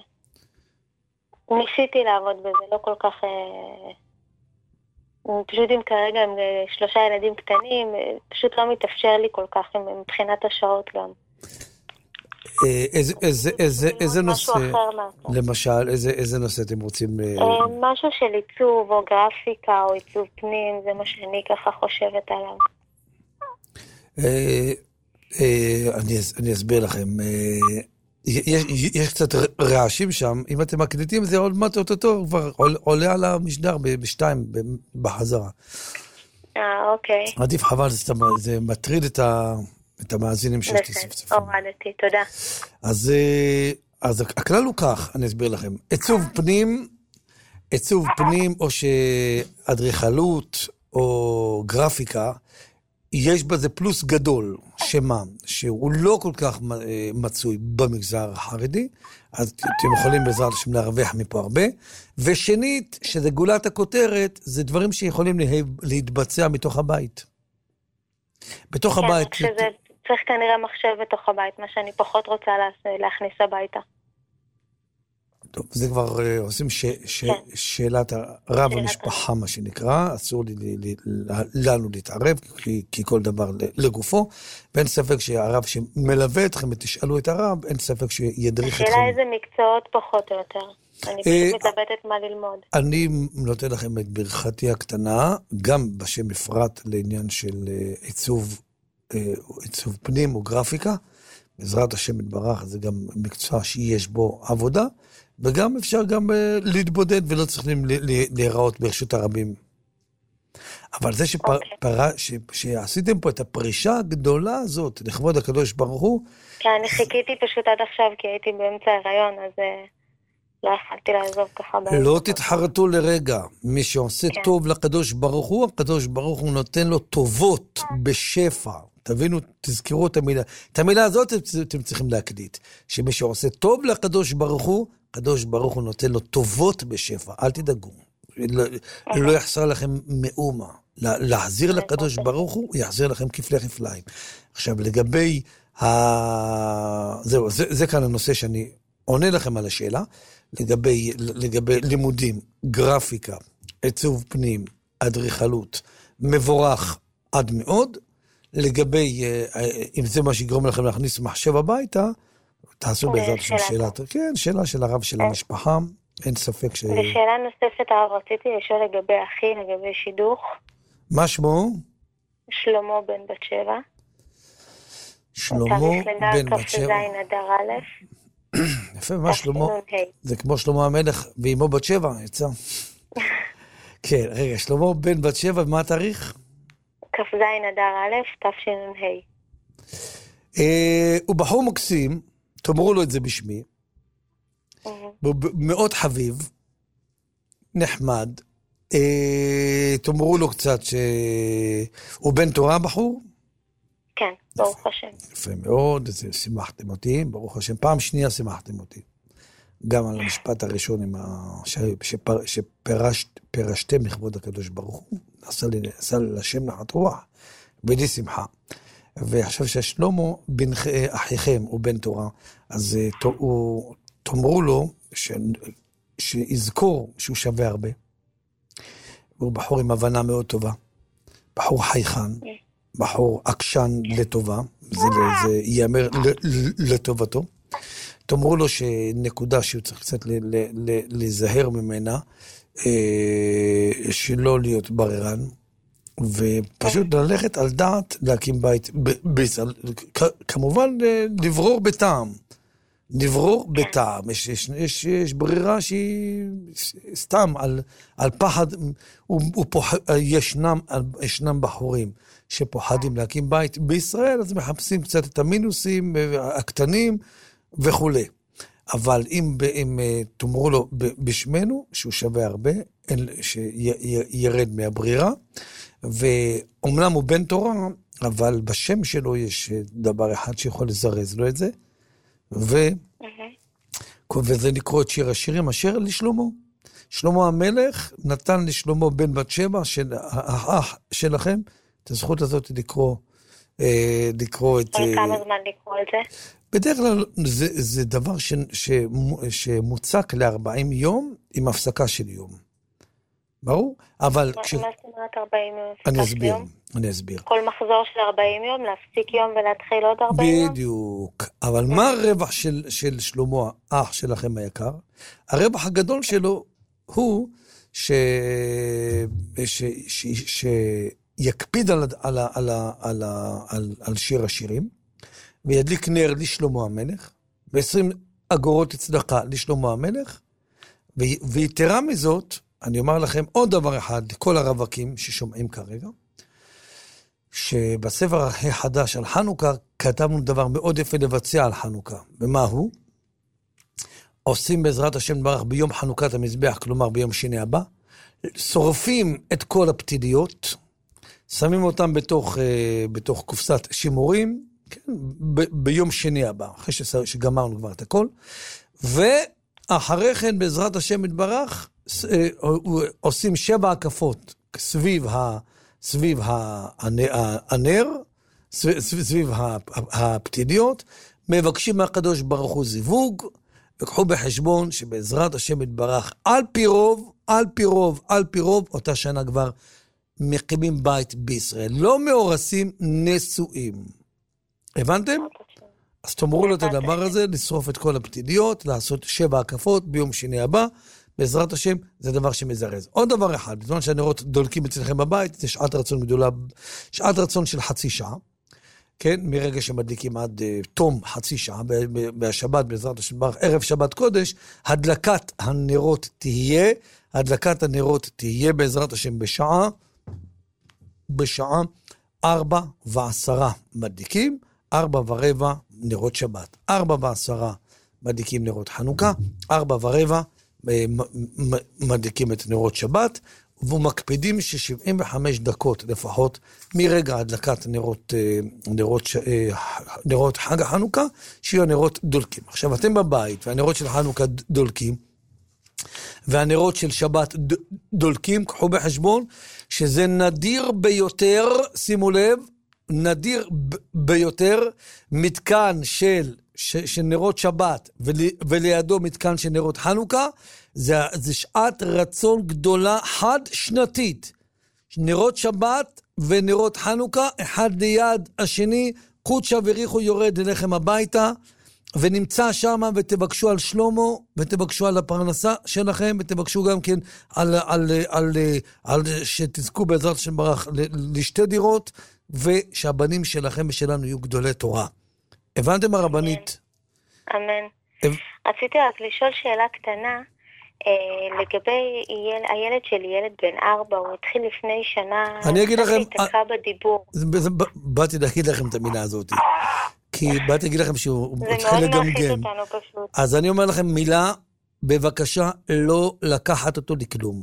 S6: ניסיתי לעבוד בזה, לא כל כך, פשוט אם כרגע עם שלושה ילדים קטנים, פשוט לא מתאפשר לי כל כך מבחינת השעות גם.
S3: איזה, איזה, איזה, איזה נושא, למשל, איזה, איזה נושא אתם רוצים?
S6: משהו של עיצוב או גרפיקה או עיצוב פנים, זה מה שאני ככה חושבת עליו.
S3: אני, אני אסביר לכם, יש, יש קצת רעשים שם, אם אתם מקליטים זה עוד מעט אותו, כבר עולה על המשדר בשתיים, בחזרה.
S6: אה, אוקיי.
S3: עדיף חבל, זה, זה מטריד את ה... את המאזינים שיש תספספים.
S6: הורדתי, תודה.
S3: אז, אז הכלל הוא כך, אני אסביר לכם. עיצוב פנים, עיצוב פנים או שאדריכלות או גרפיקה, יש בזה פלוס גדול, שמה? שהוא לא כל כך מצוי במגזר החרדי, אז אתם יכולים בעזרת השם להרוויח מפה הרבה. ושנית, שזה גולת הכותרת, זה דברים שיכולים להתבצע מתוך הבית. בתוך הבית...
S6: כן, שזה צריך כנראה מחשב בתוך הבית, מה שאני פחות רוצה להכניס הביתה.
S3: טוב, זה כבר uh, עושים ש, ש, כן. שאלת רב המשפחה, מה שנקרא, אסור לי, לי, לנו להתערב, כי, כי כל דבר לגופו, ואין ספק שהרב שמלווה אתכם ותשאלו את הרב, אין ספק שידריך אתכם.
S6: השאלה איזה מקצועות פחות או יותר. אני פשוט מתלבטת מה ללמוד.
S3: אני נותן לכם את ברכתי הקטנה, גם בשם אפרת לעניין של עיצוב, עיצוב פנים או גרפיקה, בעזרת השם יתברך, זה גם מקצוע שיש בו עבודה, וגם אפשר גם להתבודד ולא צריכים להיראות ברשות הרבים. אבל זה שפר, okay. פר, ש, שעשיתם פה את הפרישה הגדולה הזאת לכבוד הקדוש ברוך הוא.
S6: כן, אני חיכיתי פשוט עד עכשיו כי הייתי באמצע ההיריון, אז לא יכלתי לעזוב ככה.
S3: לא תתחרטו לרגע, מי שעושה כן. טוב לקדוש ברוך הוא, הקדוש ברוך הוא נותן לו טובות בשפע. תבינו, תזכרו את המילה. את המילה הזאת אתם צריכים להקליט. שמי שעושה טוב לקדוש ברוך הוא, הקדוש ברוך הוא נותן לו טובות בשפע. אל תדאגו. לא, לא יחסר לכם מאומה. להחזיר לקדוש ברוך הוא, הוא יחזיר לכם כפלי כפליים. עכשיו, לגבי ה... זהו, זה, זה כאן הנושא שאני עונה לכם על השאלה, לגבי, לגבי לימודים, גרפיקה, עיצוב פנים, אדריכלות, מבורך עד מאוד, לגבי, אם זה מה שיגרום לכם להכניס מחשב הביתה, תעשו בעזרת של שאלה, כן, שאלה של הרב של המשפחה, אין ספק ש...
S6: ושאלה נוספת, הרב, רציתי לשאול לגבי אחי, לגבי שידוך.
S3: מה שמו?
S6: שלמה בן בת שבע.
S3: שלמה בן בת שבע.
S6: תאריך לידה אדר א'.
S3: יפה, מה שלמה? זה כמו שלמה המלך ואימו בת שבע, יצא. כן, רגע, שלמה בן בת שבע, מה התאריך?
S6: כ"ז אדר א', תשנ"ה.
S3: הוא בחור מקסים, תאמרו לו את זה בשמי, מאוד חביב, נחמד, תאמרו לו קצת שהוא בן תורה בחור?
S6: כן, ברוך השם.
S3: יפה מאוד, שימחתם אותי, ברוך השם, פעם שנייה שימחתם אותי. גם על המשפט הראשון עם ה... שפרשתם מכבוד הקדוש ברוך הוא, עשה לשם נחת רוח, בלי שמחה. ועכשיו שהשלמה בן אחיכם הוא בן תורה, אז תאמרו לו שיזכור שהוא שווה הרבה. הוא בחור עם הבנה מאוד טובה, בחור חייכן, בחור עקשן לטובה, זה ייאמר לטובתו. תאמרו לו שנקודה שהוא צריך קצת להיזהר ממנה, שלא להיות בררן, ופשוט ללכת על דעת להקים בית בישראל, כמובן לברור בטעם, לברור בטעם, יש, יש, יש, יש ברירה שהיא סתם על, על פחד, הוא, הוא פוחד, ישנם, ישנם בחורים שפוחדים להקים בית בישראל, אז מחפשים קצת את המינוסים הקטנים וכו'. אבל אם, אם תאמרו לו בשמנו, שהוא שווה הרבה, שירד מהברירה, ואומנם הוא בן תורה, אבל בשם שלו יש דבר אחד שיכול לזרז לו את זה, ו... וזה לקרוא את שיר השירים אשר לשלמה. שלמה המלך נתן לשלמה בן בת שבע, של האח שלכם, את הזכות הזאת לקרוא, לקרוא את...
S6: כמה זמן לקרוא את זה?
S3: בדרך כלל זה, זה דבר ש, ש, שמוצק ל-ארבעים יום עם הפסקה של יום. ברור? אבל...
S6: מה
S3: כש...
S6: זאת אומרת ארבעים יום?
S3: אני אסביר, אני אסביר.
S6: כל מחזור של ארבעים יום, להפסיק יום ולהתחיל עוד ארבעים יום?
S3: בדיוק. אבל מה הרווח של, של שלמה, אח שלכם היקר? הרווח הגדול שלו הוא ש... ש... ש... ש... יקפיד על, על, על, על, על, על שיר השירים, וידליק נר לשלמה המלך, ו-עשרים אגורות צדקה לשלמה המלך, ויתרה מזאת, אני אומר לכם עוד דבר אחד, לכל הרווקים ששומעים כרגע, שבספר החדש על חנוכה, כתבנו דבר מאוד יפה לבצע על חנוכה. ומה הוא? עושים בעזרת השם ברך ביום חנוכת המזבח, כלומר ביום שני הבא, שורפים את כל הפתיליות, שמים אותם בתוך, בתוך קופסת שימורים, כן, ב- ביום שני הבא, אחרי שגמרנו כבר את הכל, ואחרי כן בעזרת השם יתברך, עושים שבע הקפות סביב, ה, סביב ה, הנר, סביב, סביב הפתיליות, מבקשים מהקדוש ברוך הוא זיווג, וקחו בחשבון שבעזרת השם יתברך, על פי רוב, על פי רוב, על פי רוב, אותה שנה כבר מקימים בית בישראל, לא מאורסים נשואים. הבנתם? אז תאמרו לו את הדבר הזה, לשרוף את כל הפתיליות, לעשות שבע הקפות ביום שני הבא, בעזרת השם, זה דבר שמזרז. עוד דבר אחד, בזמן שהנרות דולקים אצלכם בבית, זה שעת רצון גדולה, שעת רצון של חצי שעה, כן? מרגע שמדליקים עד uh, תום חצי שעה, בשבת, בעזרת השם, ערב שבת קודש, הדלקת הנרות תהיה, הדלקת הנרות תהיה בעזרת השם בשעה, בשעה ארבע ועשרה מדליקים, ארבע ורבע נרות שבת, ארבע ועשרה מדליקים נרות חנוכה, ארבע ורבע מדליקים את נרות שבת, ומקפידים ש-שבעים וחמש דקות לפחות מרגע הדלקת נרות, נרות, נרות חג החנוכה, שיהיו נרות דולקים. עכשיו אתם בבית והנרות של חנוכה דולקים, והנרות של שבת דולקים, קחו בחשבון שזה נדיר ביותר, שימו לב, נדיר ביותר, מתקן של, של נרות שבת ול, ולידו מתקן של נרות חנוכה, זה, זה שעת רצון גדולה חד שנתית. נרות שבת ונרות חנוכה, אחד ליד השני, קודשא בריחו יורד אליכם הביתה, ונמצא שם ותבקשו על שלמה, ותבקשו על הפרנסה שלכם, ותבקשו גם כן על, על, על, על, על שתזכו בעזרת שם ברח לשתי דירות, ושהבנים שלכם ושלנו יהיו גדולי תורה. הבנתם הרבנית?
S6: אמן. רציתי רק לשאול שאלה קטנה, לגבי הילד שלי, ילד בן ארבע, הוא התחיל לפני שנה,
S3: אני אגיד לכם,
S6: להתעקע בדיבור.
S3: באתי להגיד לכם את המילה הזאת, כי באתי להגיד לכם שהוא צריך לגמגם.
S6: זה מאוד מלחיץ אותנו פשוט.
S3: אז אני אומר לכם מילה, בבקשה לא לקחת אותו לכלום.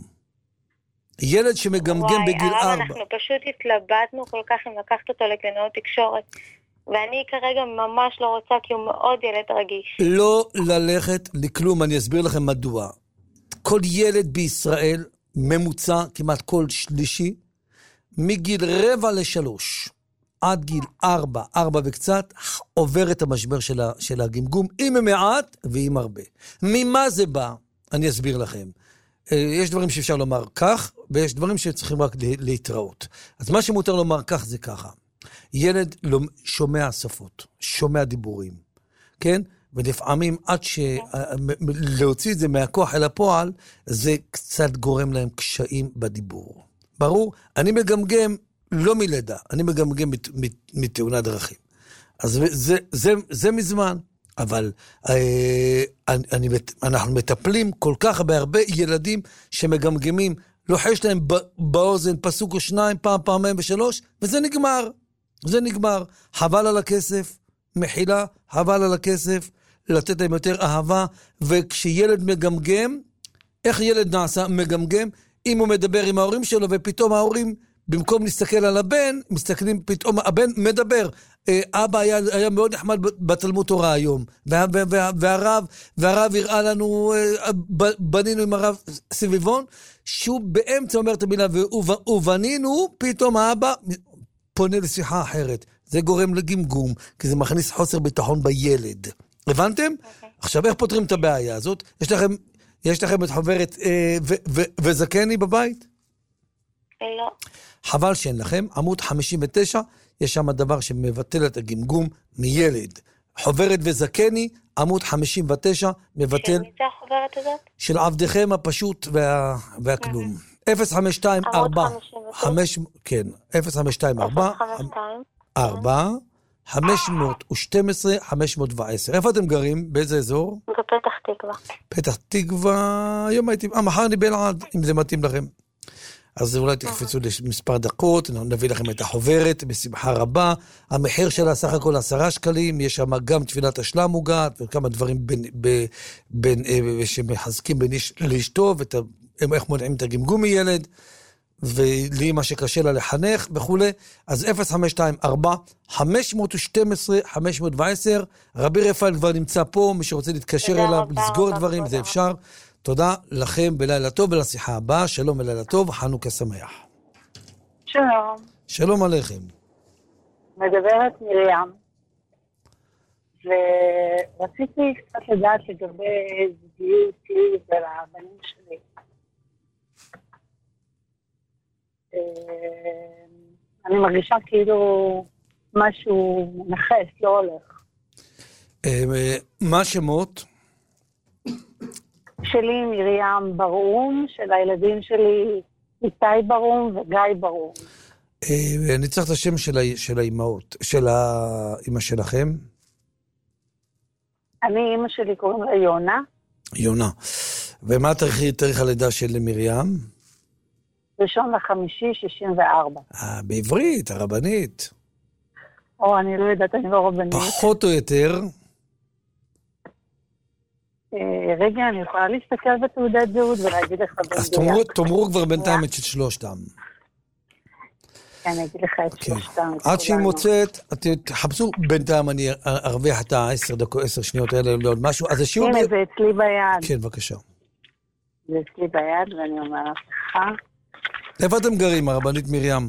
S3: ילד שמגמגם בגיל
S6: ארבע.
S3: ארבע.
S6: אנחנו פשוט התלבטנו כל כך אם לקחת אותו לקלינאות תקשורת, ואני כרגע ממש לא רוצה, כי הוא מאוד ילד רגיש.
S3: לא ללכת לכלום, אני אסביר לכם מדוע. כל ילד בישראל, ממוצע, כמעט כל שלישי, מגיל רבע לשלוש, עד גיל ארבע, ארבע וקצת, עובר את המשבר של, ה, של הגמגום, עם מעט ועם הרבה. ממה זה בא? אני אסביר לכם. יש דברים שאפשר לומר כך, ויש דברים שצריכים רק להתראות. אז מה שמותר לומר כך זה ככה. ילד שומע שפות, שומע דיבורים, כן? ולפעמים עד שלהוציא את זה מהכוח אל הפועל, זה קצת גורם להם קשיים בדיבור. ברור? אני מגמגם לא מלידה, אני מגמגם מתאונת דרכים. אז זה, זה, זה מזמן. אבל אה, אני, אנחנו מטפלים כל כך בהרבה ילדים שמגמגמים, לוחש להם באוזן פסוק או שניים, פעם, פעמיים ושלוש, וזה נגמר. זה נגמר. חבל על הכסף, מחילה, חבל על הכסף, לתת להם יותר אהבה, וכשילד מגמגם, איך ילד נעשה מגמגם? אם הוא מדבר עם ההורים שלו, ופתאום ההורים, במקום להסתכל על הבן, מסתכלים פתאום, הבן מדבר. אבא היה, היה מאוד נחמד בתלמוד תורה היום, וה, וה, והרב, והרב הראה לנו, בנינו עם הרב סביבון, שהוא באמצע אומר את המילה, ובנינו, פתאום האבא פונה לשיחה אחרת. זה גורם לגמגום, כי זה מכניס חוסר ביטחון בילד. הבנתם? Okay. עכשיו, איך פותרים את הבעיה הזאת? יש לכם, יש לכם את חוברת אה, ו, ו, וזקני בבית?
S6: לא.
S3: חבל שאין לכם. עמוד חמישים ותשע, יש שם דבר שמבטל את הגמגום מילד. חוברת וזקני, עמוד חמישים ותשע, מבטל...
S6: של מי זה החוברת הזאת?
S3: של עבדכם הפשוט וה, והכלום. אפס חמש שתיים ארבע. חמש, כן, אפס חמש שתיים ארבע. ארבע. חמש מאות ושתים עשרה, חמש מאות ועשר. איפה אתם גרים? באיזה אזור?
S6: בפתח תקווה.
S3: פתח תקווה, היום הייתי, אה, מחר אני באלעד, אם זה מתאים לכם. אז אולי תקפצו למספר דקות, נביא לכם את החוברת, בשמחה רבה. המחיר שלה סך הכל עשרה שקלים, יש שם גם תפילת השלם מוגעת, וכמה דברים בין, בין, בין, שמחזקים בין איש לאשתו, ואיך מונעים את הגמגום מילד, ולי מה שקשה לה לחנך וכו'. אז אפס חמש שתיים ארבע, חמש מאות ושתים עשרה, חמש מאות ועשר, רבי רפאל כבר נמצא פה, מי שרוצה להתקשר אליו, לסגור דברים, זה אפשר. תודה לכם בלילה טוב ולשיחה הבאה, שלום ולילה טוב, חנוכה שמח.
S7: שלום.
S3: שלום עליכם.
S7: מדברת מרים, ורציתי קצת לדעת לגבי זוגיות לי ולבנים שלי. אני מרגישה כאילו משהו נחס, לא הולך.
S3: מה שמות?
S7: שלי מרים ברום, של הילדים שלי איתי ברום וגיא ברום.
S3: אני צריך את השם של האימהות, של האימא שלכם.
S7: אני, אימא שלי קוראים לה יונה.
S3: יונה. ומה תאריך הלידה של מרים?
S7: ראשון לחמישי, שישים וארבע.
S3: אה, בעברית, הרבנית.
S7: או, אני לא יודעת, אני לא רבנית.
S3: פחות או יותר.
S7: רגע, אני יכולה להסתכל בתעודת זהות ולהגיד לך בן
S3: אז תאמרו כבר בינתיים את של שלושתם.
S7: אני אגיד לך את שלושתם.
S3: עד שהיא מוצאת, תחפשו בינתיים, אני ארוויח את העשר דקות, עשר שניות האלה לעוד משהו.
S7: הנה, זה אצלי ביד.
S3: כן, בבקשה.
S7: זה אצלי ביד, ואני אומרת לך.
S3: איפה אתם גרים, הרבנית מרים?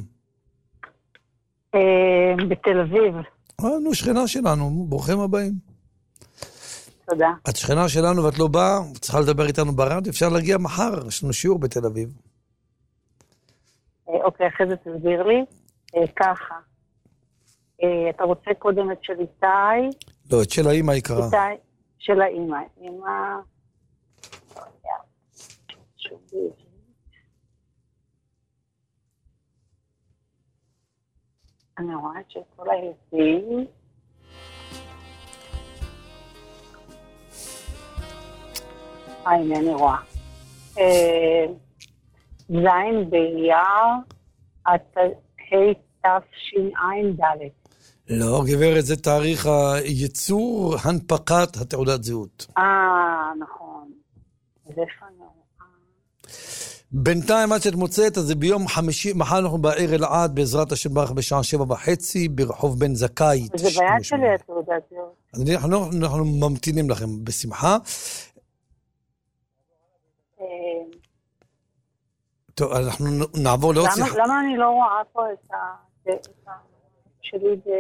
S7: בתל אביב.
S3: אה, נו, שכנה שלנו, ברוכים הבאים.
S7: תודה.
S3: את שכנה שלנו ואת לא באה, צריכה לדבר איתנו ברדיו, אפשר להגיע מחר, יש לנו שיעור בתל אביב.
S7: אוקיי, אחרי זה תסביר לי. ככה, אתה רוצה קודם את של איתי?
S3: לא, את של האמא היקרה.
S7: איתי, של האמא. אמא... אני רואה שכל הילדים... אה, הנה אני רואה. זין באייר, התשע"ד.
S3: לא, גברת, זה תאריך הייצור, הנפקת התעודת זהות.
S7: אה, נכון. אז איפה אני רואה?
S3: בינתיים עד שאת מוצאת, אז זה ביום חמישי, מחר אנחנו בעיר אלעד, בעזרת השם ברך בשעה שבע וחצי, ברחוב בן זכאי.
S7: זה ביד שלי התעודת זהות.
S3: אז אנחנו, אנחנו ממתינים לכם בשמחה. טוב, אנחנו נעבור לעוד שיחה.
S7: למה אני לא רואה פה את ה... שלי ב...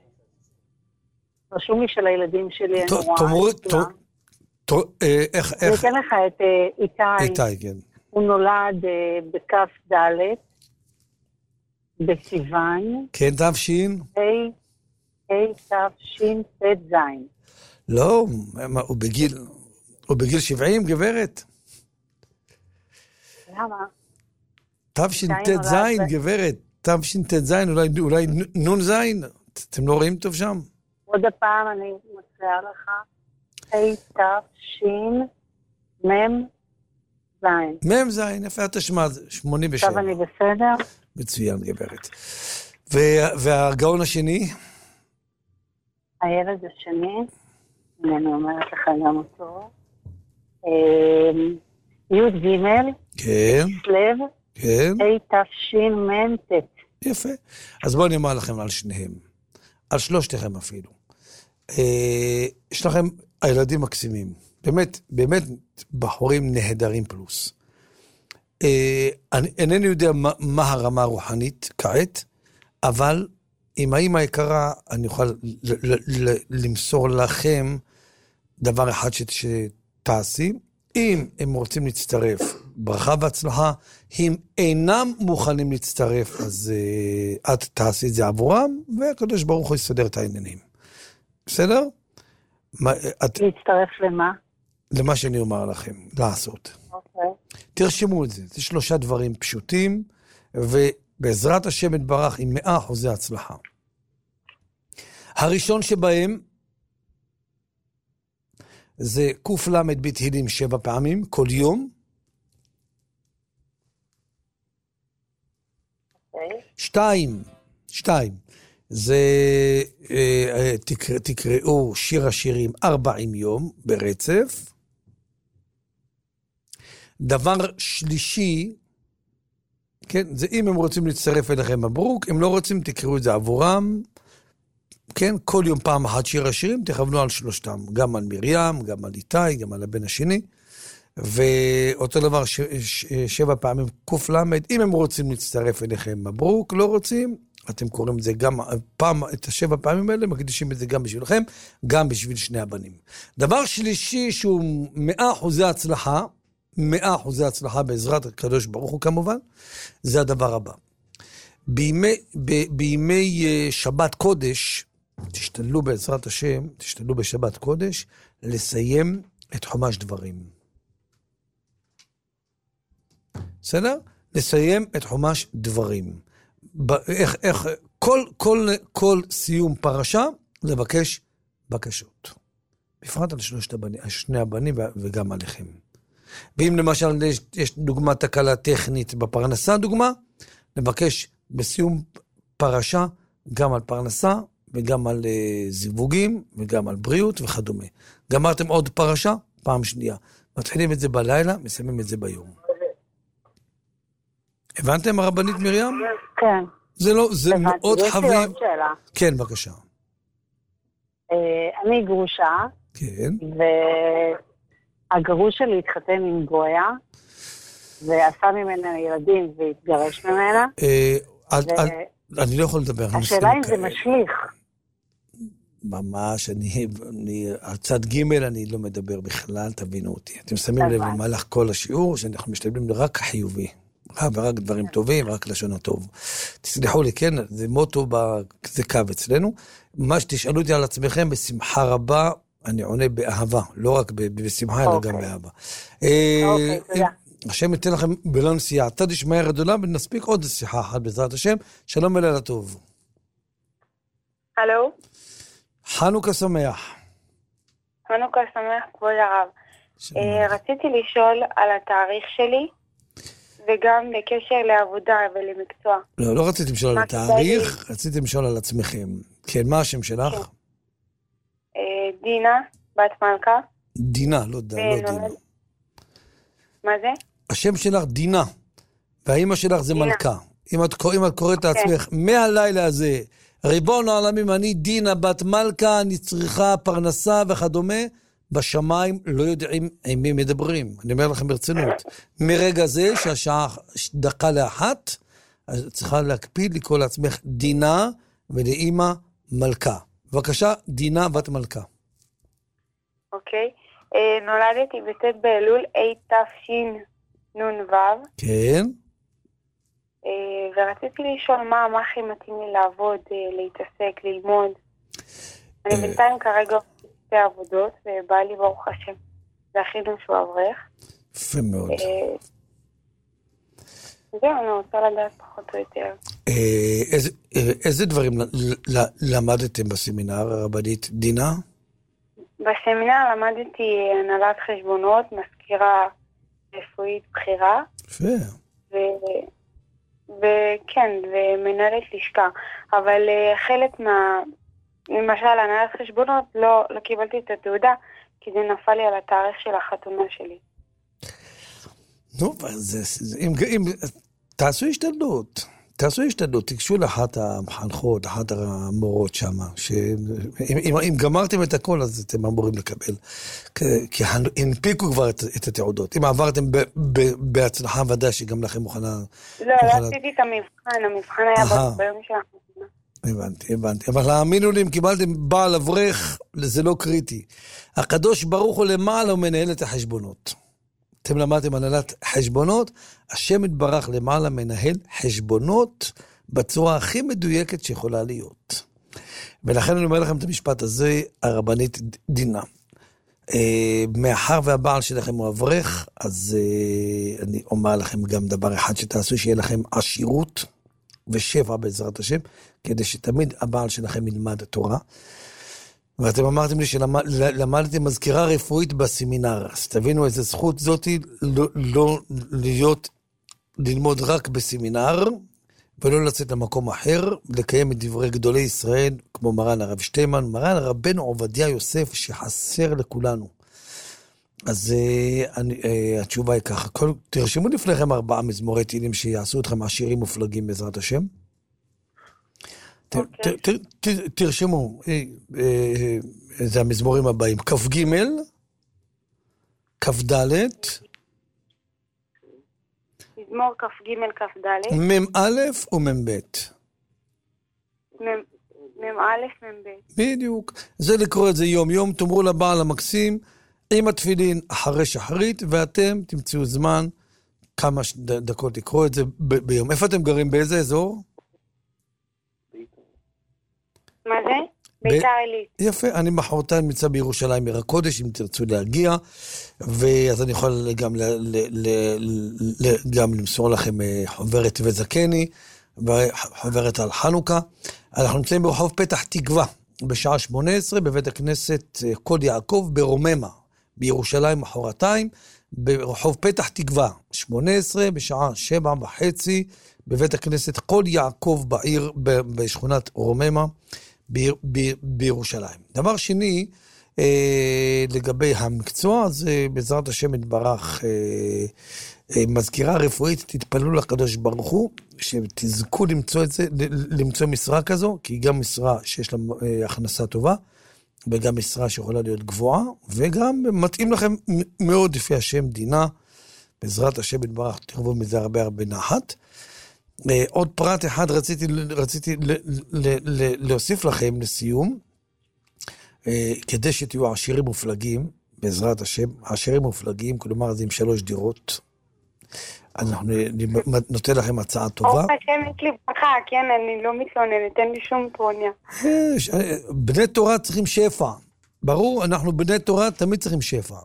S7: רשום לי של הילדים שלי, אני רואה.
S3: תאמרו, איך...
S7: אני אתן לך את איתי.
S3: איתי, כן.
S7: הוא נולד בכף ד' בסיוון.
S3: כן, תפשין?
S7: היי, תפשין, תת זין.
S3: לא, הוא בגיל... הוא בגיל שבעים, גברת?
S7: למה?
S3: תש"ט זין, גברת, תש"ט זין, אולי נון זין, אתם לא רואים טוב שם?
S7: עוד הפעם אני מצליחה לך, תש"ן מם זין.
S3: מם זין, איפה התשמ"ד, שמונים ושבע.
S7: עכשיו אני בסדר?
S3: מצוין, גברת. והגאון השני?
S7: הילד השני, אני אומרת לך גם אותו, י' ג'
S3: כן.
S7: שלב.
S3: כן.
S7: תש"מ.
S3: יפה. אז בואו אני אומר לכם על שניהם. על שלושתכם אפילו. אה, יש לכם הילדים מקסימים. באמת, באמת בחורים נהדרים פלוס. אה, אני, אינני יודע מה, מה הרמה הרוחנית כעת, אבל עם האמא היקרה אני אוכל ל, ל, ל, למסור לכם דבר אחד שתעשי. אם הם רוצים להצטרף, ברכה והצלחה. אם אינם מוכנים להצטרף, אז uh, את תעשי את זה עבורם, והקדוש ברוך הוא יסדר את העניינים. בסדר? מה, את...
S7: להצטרף למה?
S3: למה שאני אומר לכם, לעשות.
S7: אוקיי.
S3: תרשמו את זה. זה שלושה דברים פשוטים, ובעזרת השם יתברך עם מאה אחוזי הצלחה. הראשון שבהם, זה קוף למד בתהילים שבע פעמים, כל יום. Okay. שתיים, שתיים, זה אה, תקרא, תקראו שיר השירים ארבעים יום ברצף. דבר שלישי, כן, זה אם הם רוצים להצטרף אליכם מברוק, אם לא רוצים תקראו את זה עבורם. כן, כל יום פעם אחת שיר השירים, תכוונו על שלושתם, גם על מרים, גם על איתי, גם על הבן השני, ואותו דבר ש, ש, שבע פעמים קוף למד, אם הם רוצים להצטרף אליכם מברוק, לא רוצים, אתם קוראים את זה גם, פעם, את השבע פעמים האלה, מקדישים את זה גם בשבילכם, גם בשביל שני הבנים. דבר שלישי שהוא מאה אחוזי הצלחה, מאה אחוזי הצלחה בעזרת הקדוש ברוך הוא כמובן, זה הדבר הבא. בימי, ב, בימי שבת קודש, תשתדלו בעזרת השם, תשתדלו בשבת קודש, לסיים את חומש דברים. בסדר? לסיים את חומש דברים. איך, איך, כל, כל, כל סיום פרשה, לבקש בקשות. בפרט על שלושת הבנים, שני הבנים וגם עליכם. ואם למשל יש, יש דוגמה תקלה טכנית בפרנסה, דוגמה, לבקש בסיום פרשה, גם על פרנסה, וגם על uh, זיווגים, וגם על בריאות וכדומה. גמרתם עוד פרשה, פעם שנייה. מתחילים את זה בלילה, מסיימים את זה ביום. הבנתם, הרבנית מרים?
S7: כן.
S3: זה לא, זה
S7: הבנתי.
S3: מאוד
S7: יש
S3: חביב.
S7: לי עוד שאלה.
S3: כן, בבקשה.
S7: אה, אני גרושה,
S3: כן.
S7: והגרוש שלי התחתן עם גויה, ועשה ממנה ילדים והתגרש ממנה.
S3: אני לא יכול לדבר.
S7: השאלה אם זה משליך.
S3: ממש, אני, על צד ג' אני לא מדבר בכלל, תבינו אותי. אתם שמים לב במהלך כל השיעור, שאנחנו משתדלים רק חיובי. ורק דברים טובים, רק לשון הטוב. תסלחו לי, כן, זה מוטו, זה קו אצלנו. מה שתשאלו אותי על עצמכם, בשמחה רבה, אני עונה באהבה, לא רק בשמחה, אלא גם באהבה.
S7: אוקיי, תודה.
S3: השם ייתן לכם בלון סייעתא דשמיא גדולה, ונספיק עוד שיחה אחת בעזרת השם. שלום ולילה טוב.
S8: הלו?
S3: חנוכה שמח.
S8: חנוכה שמח, כבוד הרב. רציתי לשאול על התאריך שלי, וגם בקשר לעבודה ולמקצוע.
S3: לא, לא רציתם לשאול על התאריך, רציתם לשאול על עצמכם. כן, מה השם שלך?
S8: דינה, בת מלכה.
S3: דינה, לא דינה.
S8: מה זה?
S3: השם שלך דינה, והאמא שלך זה מלכה. אם את קוראת לעצמך, מהלילה הזה, ריבון העולמים, אני דינה, בת מלכה, אני צריכה פרנסה וכדומה, בשמיים לא יודעים עם מי מדברים. אני אומר לכם ברצינות. מרגע זה, שהשעה דקה לאחת, אז צריכה להקפיד לקרוא לעצמך דינה, ולאמא מלכה. בבקשה, דינה, בת מלכה.
S8: אוקיי. נולדתי בט' באלול תשנ"ו.
S3: כן.
S8: ורציתי לשאול מה המחי מתאים לי לעבוד, להתעסק, ללמוד. אני בינתיים כרגע שתי עבודות, ובא לי ברוך השם. זה הכי שהוא אברך.
S3: יפה מאוד.
S8: זהו, אני רוצה לדעת פחות או יותר.
S3: איזה דברים למדתם בסמינר הרבנית, דינה?
S8: בסמינר למדתי הנהלת חשבונות, מזכירה רפואית בחירה.
S3: יפה.
S8: וכן, ומנהלת לשכה. אבל חלק מה... למשל, הנהלת חשבונות, לא, לא קיבלתי את התעודה, כי זה נפל לי על התאריך של החתונה שלי.
S3: נו, זה, זה, אם, אם, תעשו השתדלות, תעשו השתדלות, תיגשו לאחת המחנכות, לאחת המורות שם, שאם אם, אם גמרתם את הכל, אז אתם אמורים לקבל, כי, כי הנפיקו כבר את, את התעודות. אם עברתם ב, ב, בהצלחה ודאי שגם לכם מוכנה...
S8: לא, מוכנה... לא עשיתי את המבחן, המבחן היה ביום שלנו.
S3: הבנתי, הבנתי. אבל האמינו לי, אם קיבלתם בעל אברך, זה לא קריטי. הקדוש ברוך הוא למעלה הוא מנהל את החשבונות. אתם למדתם הנהלת חשבונות, השם יתברך למעלה מנהל חשבונות בצורה הכי מדויקת שיכולה להיות. ולכן אני אומר לכם את המשפט הזה, הרבנית דינה. מאחר והבעל שלכם הוא אברך, אז אני אומר לכם גם דבר אחד שתעשו, שיהיה לכם עשירות ושפע בעזרת השם, כדי שתמיד הבעל שלכם ילמד התורה. ואתם אמרתם לי שלמדתם מזכירה רפואית בסמינר, אז תבינו איזה זכות זאת לא, לא להיות, ללמוד רק בסמינר, ולא לצאת למקום אחר, לקיים את דברי גדולי ישראל, כמו מרן הרב שטיימן, מרן רבנו עובדיה יוסף, שחסר לכולנו. אז אני, התשובה היא ככה, כל, תרשמו לפניכם ארבעה מזמורי תהילים שיעשו אתכם עשירים מופלגים בעזרת השם. תרשמו, זה המזמורים הבאים, כף ג', כף ד',
S8: מזמור כף ג' כף ד',
S3: מם א' ומם ב'.
S8: מם א' מם ב'.
S3: בדיוק. זה לקרוא את זה יום יום, תאמרו לבעל המקסים, עם התפילין אחרי שחרית, ואתם תמצאו זמן כמה דקות לקרוא את זה ביום. איפה אתם גרים? באיזה אזור?
S8: מה זה? ביתר עילית.
S3: יפה, אני מחרתיים נמצא בירושלים עיר הקודש, אם תרצו להגיע, ואז אני יכול גם, ל, ל, ל, ל, גם למסור לכם חוברת וזקני, וחוברת על חנוכה. אנחנו נמצאים ברחוב פתח תקווה, בשעה שמונה עשרה, בבית הכנסת קוד יעקב ברוממה, בירושלים מחרתיים, ברחוב פתח תקווה, שמונה עשרה, בשעה שבע וחצי, בבית הכנסת קוד יעקב בעיר, בשכונת רוממה, בירושלים. דבר שני, לגבי המקצוע, אז בעזרת השם יתברך, מזכירה רפואית, תתפללו לקדוש ברוך הוא, שתזכו למצוא את זה, למצוא משרה כזו, כי היא גם משרה שיש לה הכנסה טובה, וגם משרה שיכולה להיות גבוהה, וגם מתאים לכם מאוד לפי השם דינה, בעזרת השם יתברך, תרבו מזה הרבה הרבה נחת. עוד פרט אחד רציתי, רציתי ל, ל, ל, להוסיף לכם לסיום, כדי שתהיו עשירים מופלגים, בעזרת השם, עשירים מופלגים, כלומר זה עם שלוש דירות, אנחנו נותן לכם הצעה טובה.
S8: ברוך השם, יש לי ברכה, כן, אני לא מתלוננת, אין לי שום טרוניה.
S3: בני תורה צריכים שפע, ברור, אנחנו בני תורה תמיד צריכים שפע.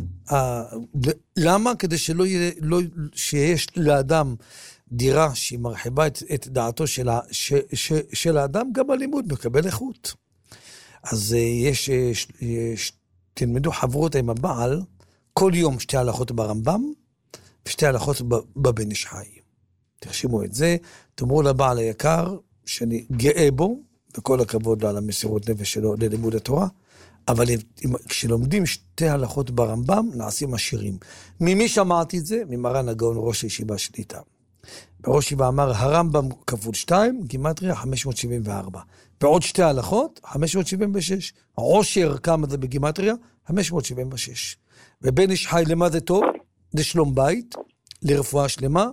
S3: למה? כדי שלא יהיה, לא, שיש לאדם דירה שהיא מרחיבה את, את דעתו של, ה, ש, ש, של האדם, גם הלימוד מקבל איכות. אז יש, יש, יש תלמדו חברות עם הבעל, כל יום שתי הלכות ברמב"ם, ושתי הלכות בבן איש חי. תרשימו את זה, תאמרו לבעל היקר, שאני גאה בו, וכל הכבוד על המסירות נפש שלו ללימוד התורה, אבל כשלומדים שתי הלכות ברמב"ם, נעשים עשירים. ממי שמעתי את זה? ממרן הגאון ראש הישיבה שליטה. בראש הישיבה אמר, הרמב"ם כפול שתיים, גימטריה חמש מאות שבעים וארבע. ועוד שתי הלכות, חמש מאות שבעים ושש. העושר, כמה זה בגימטריה? חמש מאות שבעים ושש. ובן איש חי למה זה טוב? לשלום בית, לרפואה שלמה,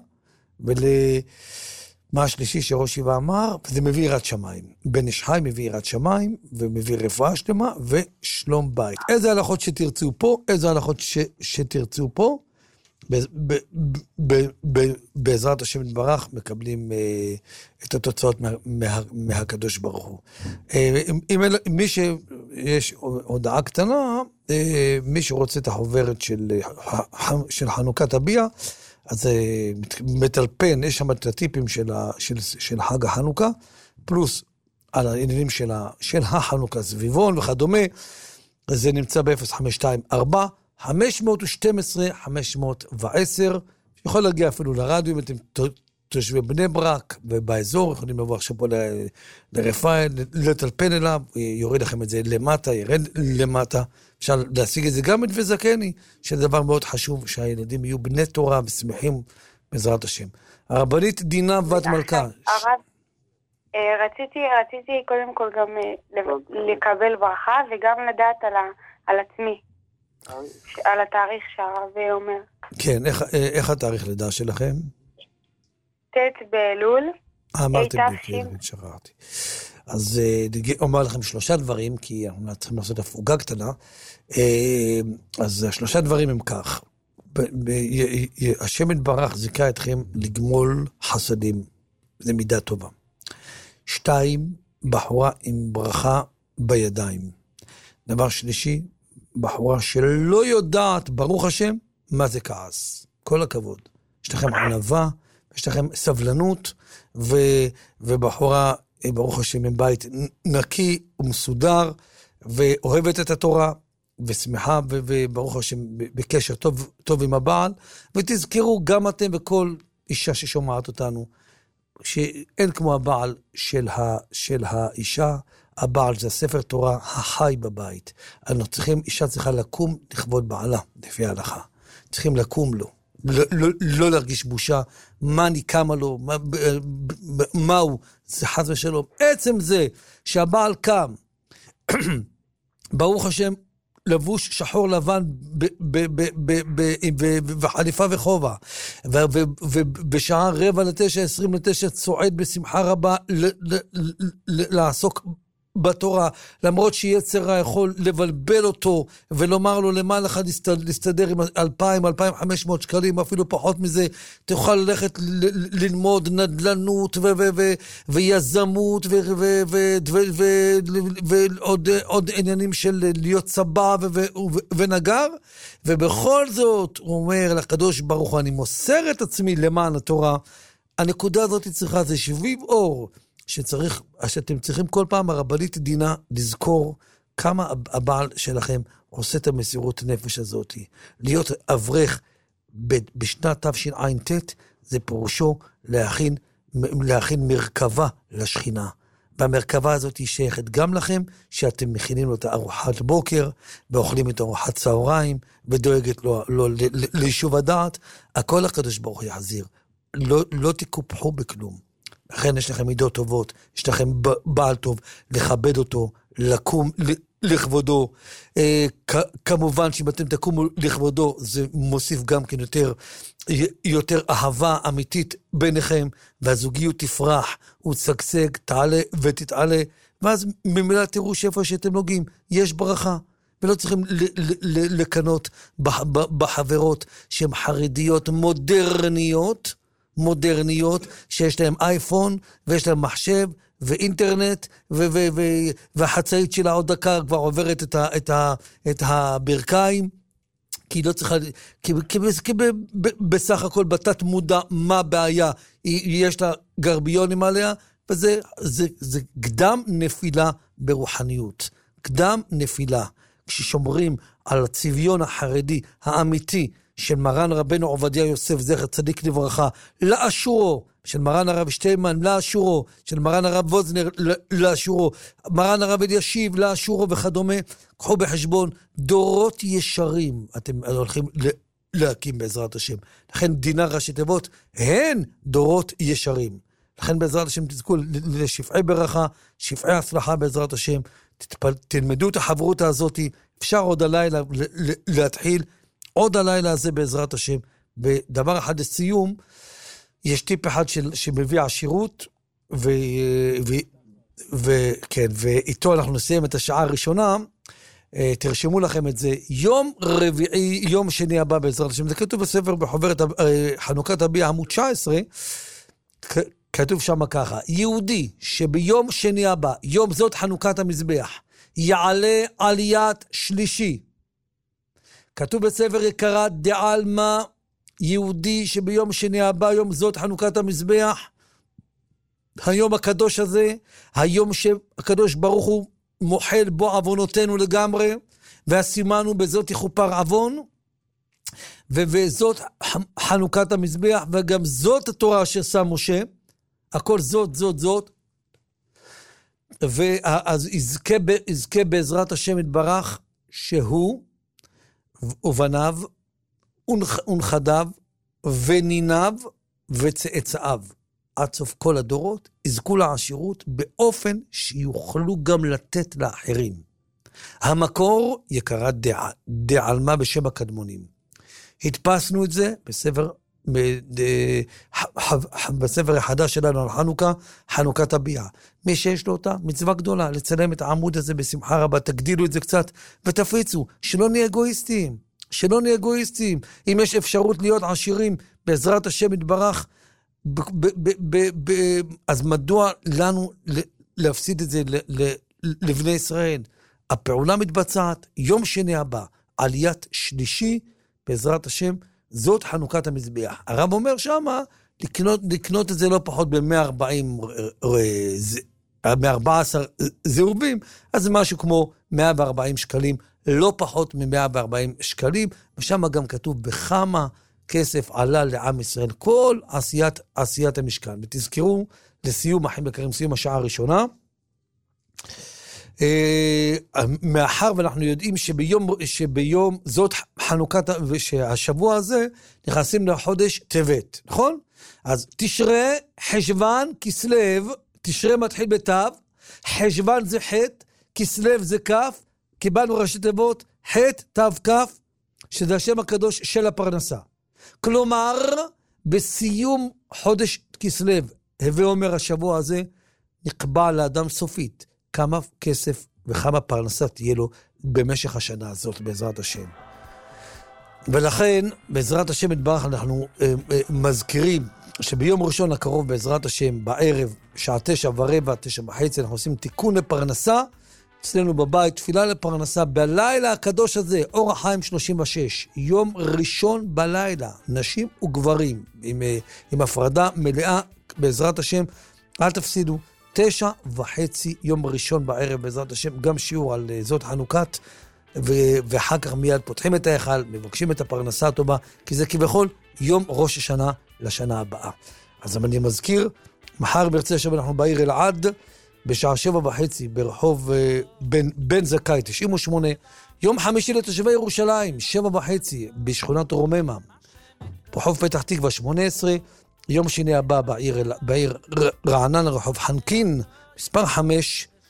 S3: ולמה השלישי שראש הישיבה אמר, זה מביא יראת שמיים. בן איש חי מביא יראת שמיים, ומביא רפואה שלמה, ושלום בית. איזה הלכות שתרצו פה, איזה הלכות ש, שתרצו פה, ב- ב- ב- ב- בעזרת השם יתברך מקבלים אה, את התוצאות מה, מה, מהקדוש ברוך הוא. אה, אם, אם מי שיש הודעה קטנה, אה, מי שרוצה את החוברת של, של חנוכת הביאה, אז אה, מטלפן, יש שם את הטיפים של, ה, של, של חג החנוכה, פלוס על העניינים של, ה, של החנוכה, סביבון וכדומה, זה נמצא ב-אפס חמש שתיים ארבע חמש מאות ושתים עשרה חמש מאות ועשר, יכול להגיע אפילו לרדיו, אם אתם תושבי בני ברק ובאזור, יכולים לבוא עכשיו פה לרפאל, לטלפן אליו, יוריד לכם את זה למטה, ירד למטה, אפשר להשיג את זה גם את וזקני, שזה דבר מאוד חשוב, שהילדים יהיו בני תורה ושמחים בעזרת השם. הרבנית דינה בת מלכה.
S8: הרב, רציתי, רציתי קודם כל גם לקבל ברכה, וגם לדעת על עצמי. על התאריך שהרב אומר.
S3: כן, איך, איך התאריך לידה שלכם?
S8: ת' באלול.
S3: אמרתם לי, שכחתי. אז אומר לכם שלושה דברים, כי אנחנו צריכים לעשות הפוגה קטנה. אז השלושה דברים הם כך. השם יתברך זיכה אתכם לגמול חסדים. זה מידה טובה. שתיים, בחורה עם ברכה בידיים. דבר שלישי, בחורה שלא יודעת, ברוך השם, מה זה כעס. כל הכבוד. יש לכם ענווה, יש לכם סבלנות, ו, ובחורה, ברוך השם, עם בית נקי ומסודר, ואוהבת את התורה, ושמחה, ו, וברוך השם, בקשר טוב, טוב עם הבעל, ותזכרו גם אתם וכל אישה ששומעת אותנו, שאין כמו הבעל של, ה, של האישה, הבעל זה ספר תורה החי בבית. אנחנו צריכים, אישה צריכה לקום לכבוד בעלה, לפי ההלכה. צריכים לקום לו. לא, לא, לא להרגיש בושה, מה אני קמה לו, מה, מה הוא, זה חס ושלום. עצם זה שהבעל קם, ברוך השם, לבוש שחור לבן וחליפה וחובה, ובשעה רבע לתשע, עשרים לתשע, צועד בשמחה רבה לעסוק בתורה, למרות שיצר רע יכול לבלבל אותו, ולומר לו למה לך להסתדר עם אלפיים, אלפיים וחמש מאות שקלים, אפילו פחות מזה, תוכל ללכת ללמוד נדלנות ויזמות ועוד עניינים של להיות סבא ונגר, ובכל זאת הוא אומר לקדוש ברוך הוא, אני מוסר את עצמי למען התורה. הנקודה הזאת צריכה, זה שביב אור, שצריך, שאתם צריכים כל פעם הרבנית דינה לזכור כמה הבעל שלכם עושה את המסירות נפש הזאת. להיות אברך בשנת תשע"ט, זה פירושו להכין, להכין מרכבה לשכינה. והמרכבה הזאת היא שייכת גם לכם, שאתם מכינים לו את ארוחת בוקר, ואוכלים את ארוחת צהריים, ודואגת לו, לו לישוב הדעת. הכל הקדוש ברוך הוא יחזיר. לא, לא תקופחו בכלום. לכן יש לכם מידות טובות, יש לכם בעל טוב, לכבד אותו, לקום, לכבודו. כמובן שאם אתם תקומו לכבודו, זה מוסיף גם כן יותר, יותר אהבה אמיתית ביניכם, והזוגיות תפרח, ותשגשג, תעלה ותתעלה, ואז ממילא תראו שאיפה שאתם נוגעים, יש ברכה. ולא צריכים לקנות בחברות שהן חרדיות מודרניות, מודרניות, שיש להם אייפון, ויש להם מחשב, ואינטרנט, והחצאית שלה עוד דקה כבר עוברת את, ה, את, ה, את הברכיים, כי היא לא צריכה, כי, כי, כי בסך הכל בתת מודע מה הבעיה, יש לה גרביונים עליה, וזה זה, זה קדם נפילה ברוחניות, קדם נפילה. כששומרים על הצביון החרדי האמיתי של מרן רבנו עובדיה יוסף זכר צדיק לברכה, לאשורו, של מרן הרב שטיימן לאשורו, של מרן הרב ווזנר לאשורו, מרן הרב אלישיב לאשורו וכדומה, קחו בחשבון, דורות ישרים אתם הולכים להקים בעזרת השם. לכן דינה ראשי תיבות, הן דורות ישרים. לכן בעזרת השם תזכו לשפעי ברכה, שפעי הצלחה בעזרת השם, תתפל, תלמדו את החברות הזאת, אפשר עוד הלילה להתחיל, עוד הלילה הזה בעזרת השם. ודבר אחד לסיום, יש טיפ אחד של, שמביא עשירות, ו, ו, ו, כן, ואיתו אנחנו נסיים את השעה הראשונה, תרשמו לכם את זה, יום רביעי, יום שני הבא בעזרת השם, זה כתוב בספר בחוברת חנוכת הביאה עמוד תשע עשרה, כתוב שם ככה, יהודי שביום שני הבא, יום זאת חנוכת המזבח, יעלה עליית שלישי. כתוב בספר יקרת דעלמא, יהודי שביום שני הבא, יום זאת חנוכת המזבח, היום הקדוש הזה, היום שהקדוש ברוך הוא מוחל בו עוונותינו לגמרי, והסימנו בזאת יכופר עוון, וזאת חנוכת המזבח, וגם זאת התורה שעשה משה, הכל זאת, זאת, זאת, ואז יזכה, יזכה בעזרת השם יתברך, שהוא ובניו, ונכדיו, וניניו, וצאצאיו, עד סוף כל הדורות, יזכו לעשירות, באופן שיוכלו גם לתת לאחרים. המקור יקרת דע, דעלמה בשם הקדמונים. הדפסנו את זה בספר, בספר החדש שלנו על חנוכה, חנוכת הביאה. מי שיש לו אותה, מצווה גדולה, לצלם את העמוד הזה בשמחה רבה, תגדילו את זה קצת, ותפיצו, שלא נהיה אגואיסטים, שלא נהיה אגואיסטים. אם יש אפשרות להיות עשירים, בעזרת השם יתברך, אז מדוע לנו להפסיד את זה לבני ישראל? הפעולה מתבצעת, יום שני הבא, עליית שלישי, בעזרת השם, זאת חנוכת המזבח. הרב אומר שמה, לקנות, לקנות את זה לא פחות ב-מאה וארבע עשרה זהובים, אז זה משהו כמו מאה וארבעים שקלים, לא פחות מ-מאה וארבעים שקלים, ושם גם כתוב בכמה כסף עלה לעם ישראל, כל עשיית, עשיית המשכן. ותזכרו, לסיום, אחים יקרים, סיום השעה הראשונה, מאחר ואנחנו יודעים שביום, שביום זאת חנוכת, ושהשבוע הזה נכנסים לחודש טבת, נכון? אז תשרה, חשבן, כסלב, תשרה מתחיל בתו, חשבן זה חטא, כסלב זה כף, קיבלנו ראשי תיבות, חטא, תו כף, שזה השם הקדוש של הפרנסה. כלומר, בסיום חודש כסלב, הווה אומר השבוע הזה, נקבע לאדם סופית, כמה כסף וכמה פרנסה תהיה לו במשך השנה הזאת, בעזרת השם. ולכן, בעזרת השם יתברך, אנחנו אה, אה, מזכירים שביום ראשון הקרוב, בעזרת השם, בערב, שעה תשע ורבע, תשע וחצי, אנחנו עושים תיקון לפרנסה, אצלנו בבית, תפילה לפרנסה, בלילה הקדוש הזה, אור החיים שלושים ושש, יום ראשון בלילה, נשים וגברים, עם, עם הפרדה מלאה, בעזרת השם, אל תפסידו, תשע וחצי יום ראשון בערב, בעזרת השם, גם שיעור על זאת חנוכת, ו- ואחר כך מיד פותחים את ההיכל, מבקשים את הפרנסה הטובה, כי זה כבכל יום ראש השנה לשנה הבאה. אז אני מזכיר, מחר ברצה השם אנחנו בעיר אלעד, בשעה שבע וחצי, ברחוב בן, בן זכאי, תשעים ושמונה, יום חמישי לתושבי ירושלים, שבע וחצי, בשכונת רוממה, ברחוב פתח תקווה שמונה עשרה, יום שני הבא בעיר, בעיר רעננה, רחוב חנקין, מספר חמש,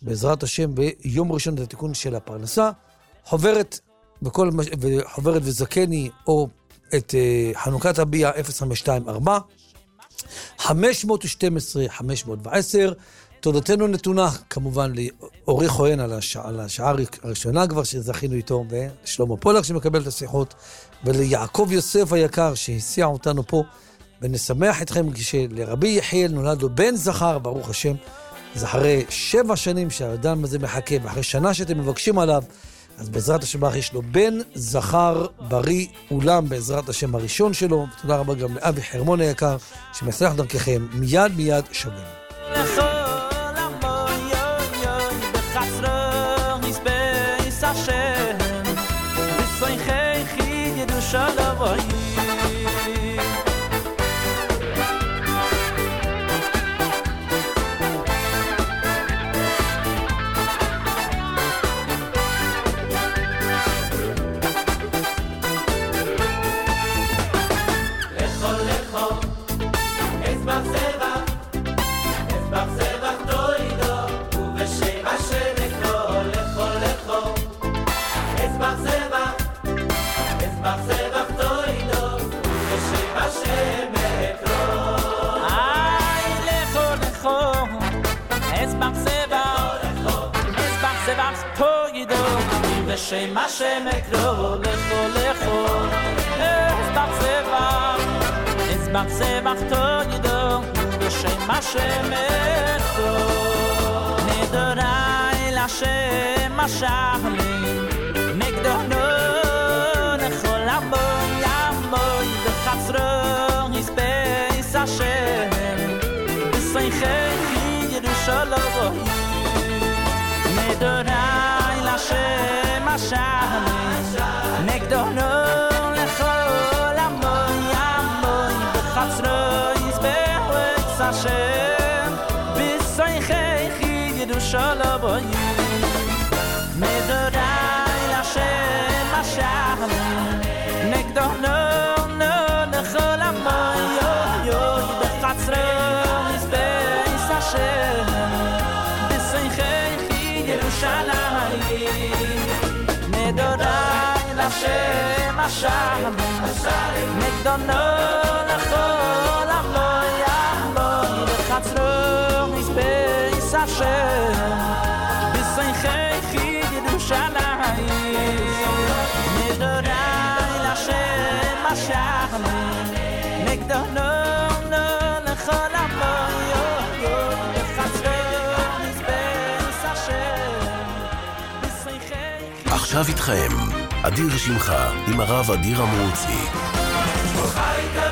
S3: בעזרת השם, ביום ראשון את התיקון של הפרנסה, חוברת, וכל, וחוברת וזקני, או את uh, חנוכת הביאה אפס חמש שתיים ארבע, חמש שתים עשרה חמש עשר. תודתנו נתונה כמובן לאורי כהן על, הש... על השעה הראשונה כבר שזכינו איתו, ושלמה פולק שמקבל את השיחות, וליעקב יוסף היקר שהסיע אותנו פה, ונשמח אתכם כשלרבי יחיאל נולד לו בן זכר, ברוך השם. זה אחרי שבע שנים שהאדם הזה מחכה, ואחרי שנה שאתם מבקשים עליו, אז בעזרת השם יש לו בן זכר בריא אולם בעזרת השם הראשון שלו. תודה רבה גם לאבי חרמון היקר שמסלח דרככם. מיד מיד שומעים.
S2: שם השם אקרוא לכו לכו אסבח זבח אסבח זבח תוידו בשם השם אקרוא נדורי לשם השחלים נגדונו לכל המוי המוי בחצרו יספייס השם בסייכי ירושלים נדורי לשם השחלים נגדונו לכל המוי המוי בחצרו יספייס השם בסייכי ירושלים נדורי לשם השחלים נגדונו לכל המוי המוי בחצרו יספייס השם בסייכי ירושלים נדורי לשם השחלים נגדונו לכל המוי המוי בחצרו יספייס השם בסייכי ירושלים נדורי לשם השחלים נגדונו לכל המוי בחצרו יספייס השם בסייכי.
S1: עכשיו איתכם אדיר שמחה עם הרב אדיר אמרוצי.
S2: חי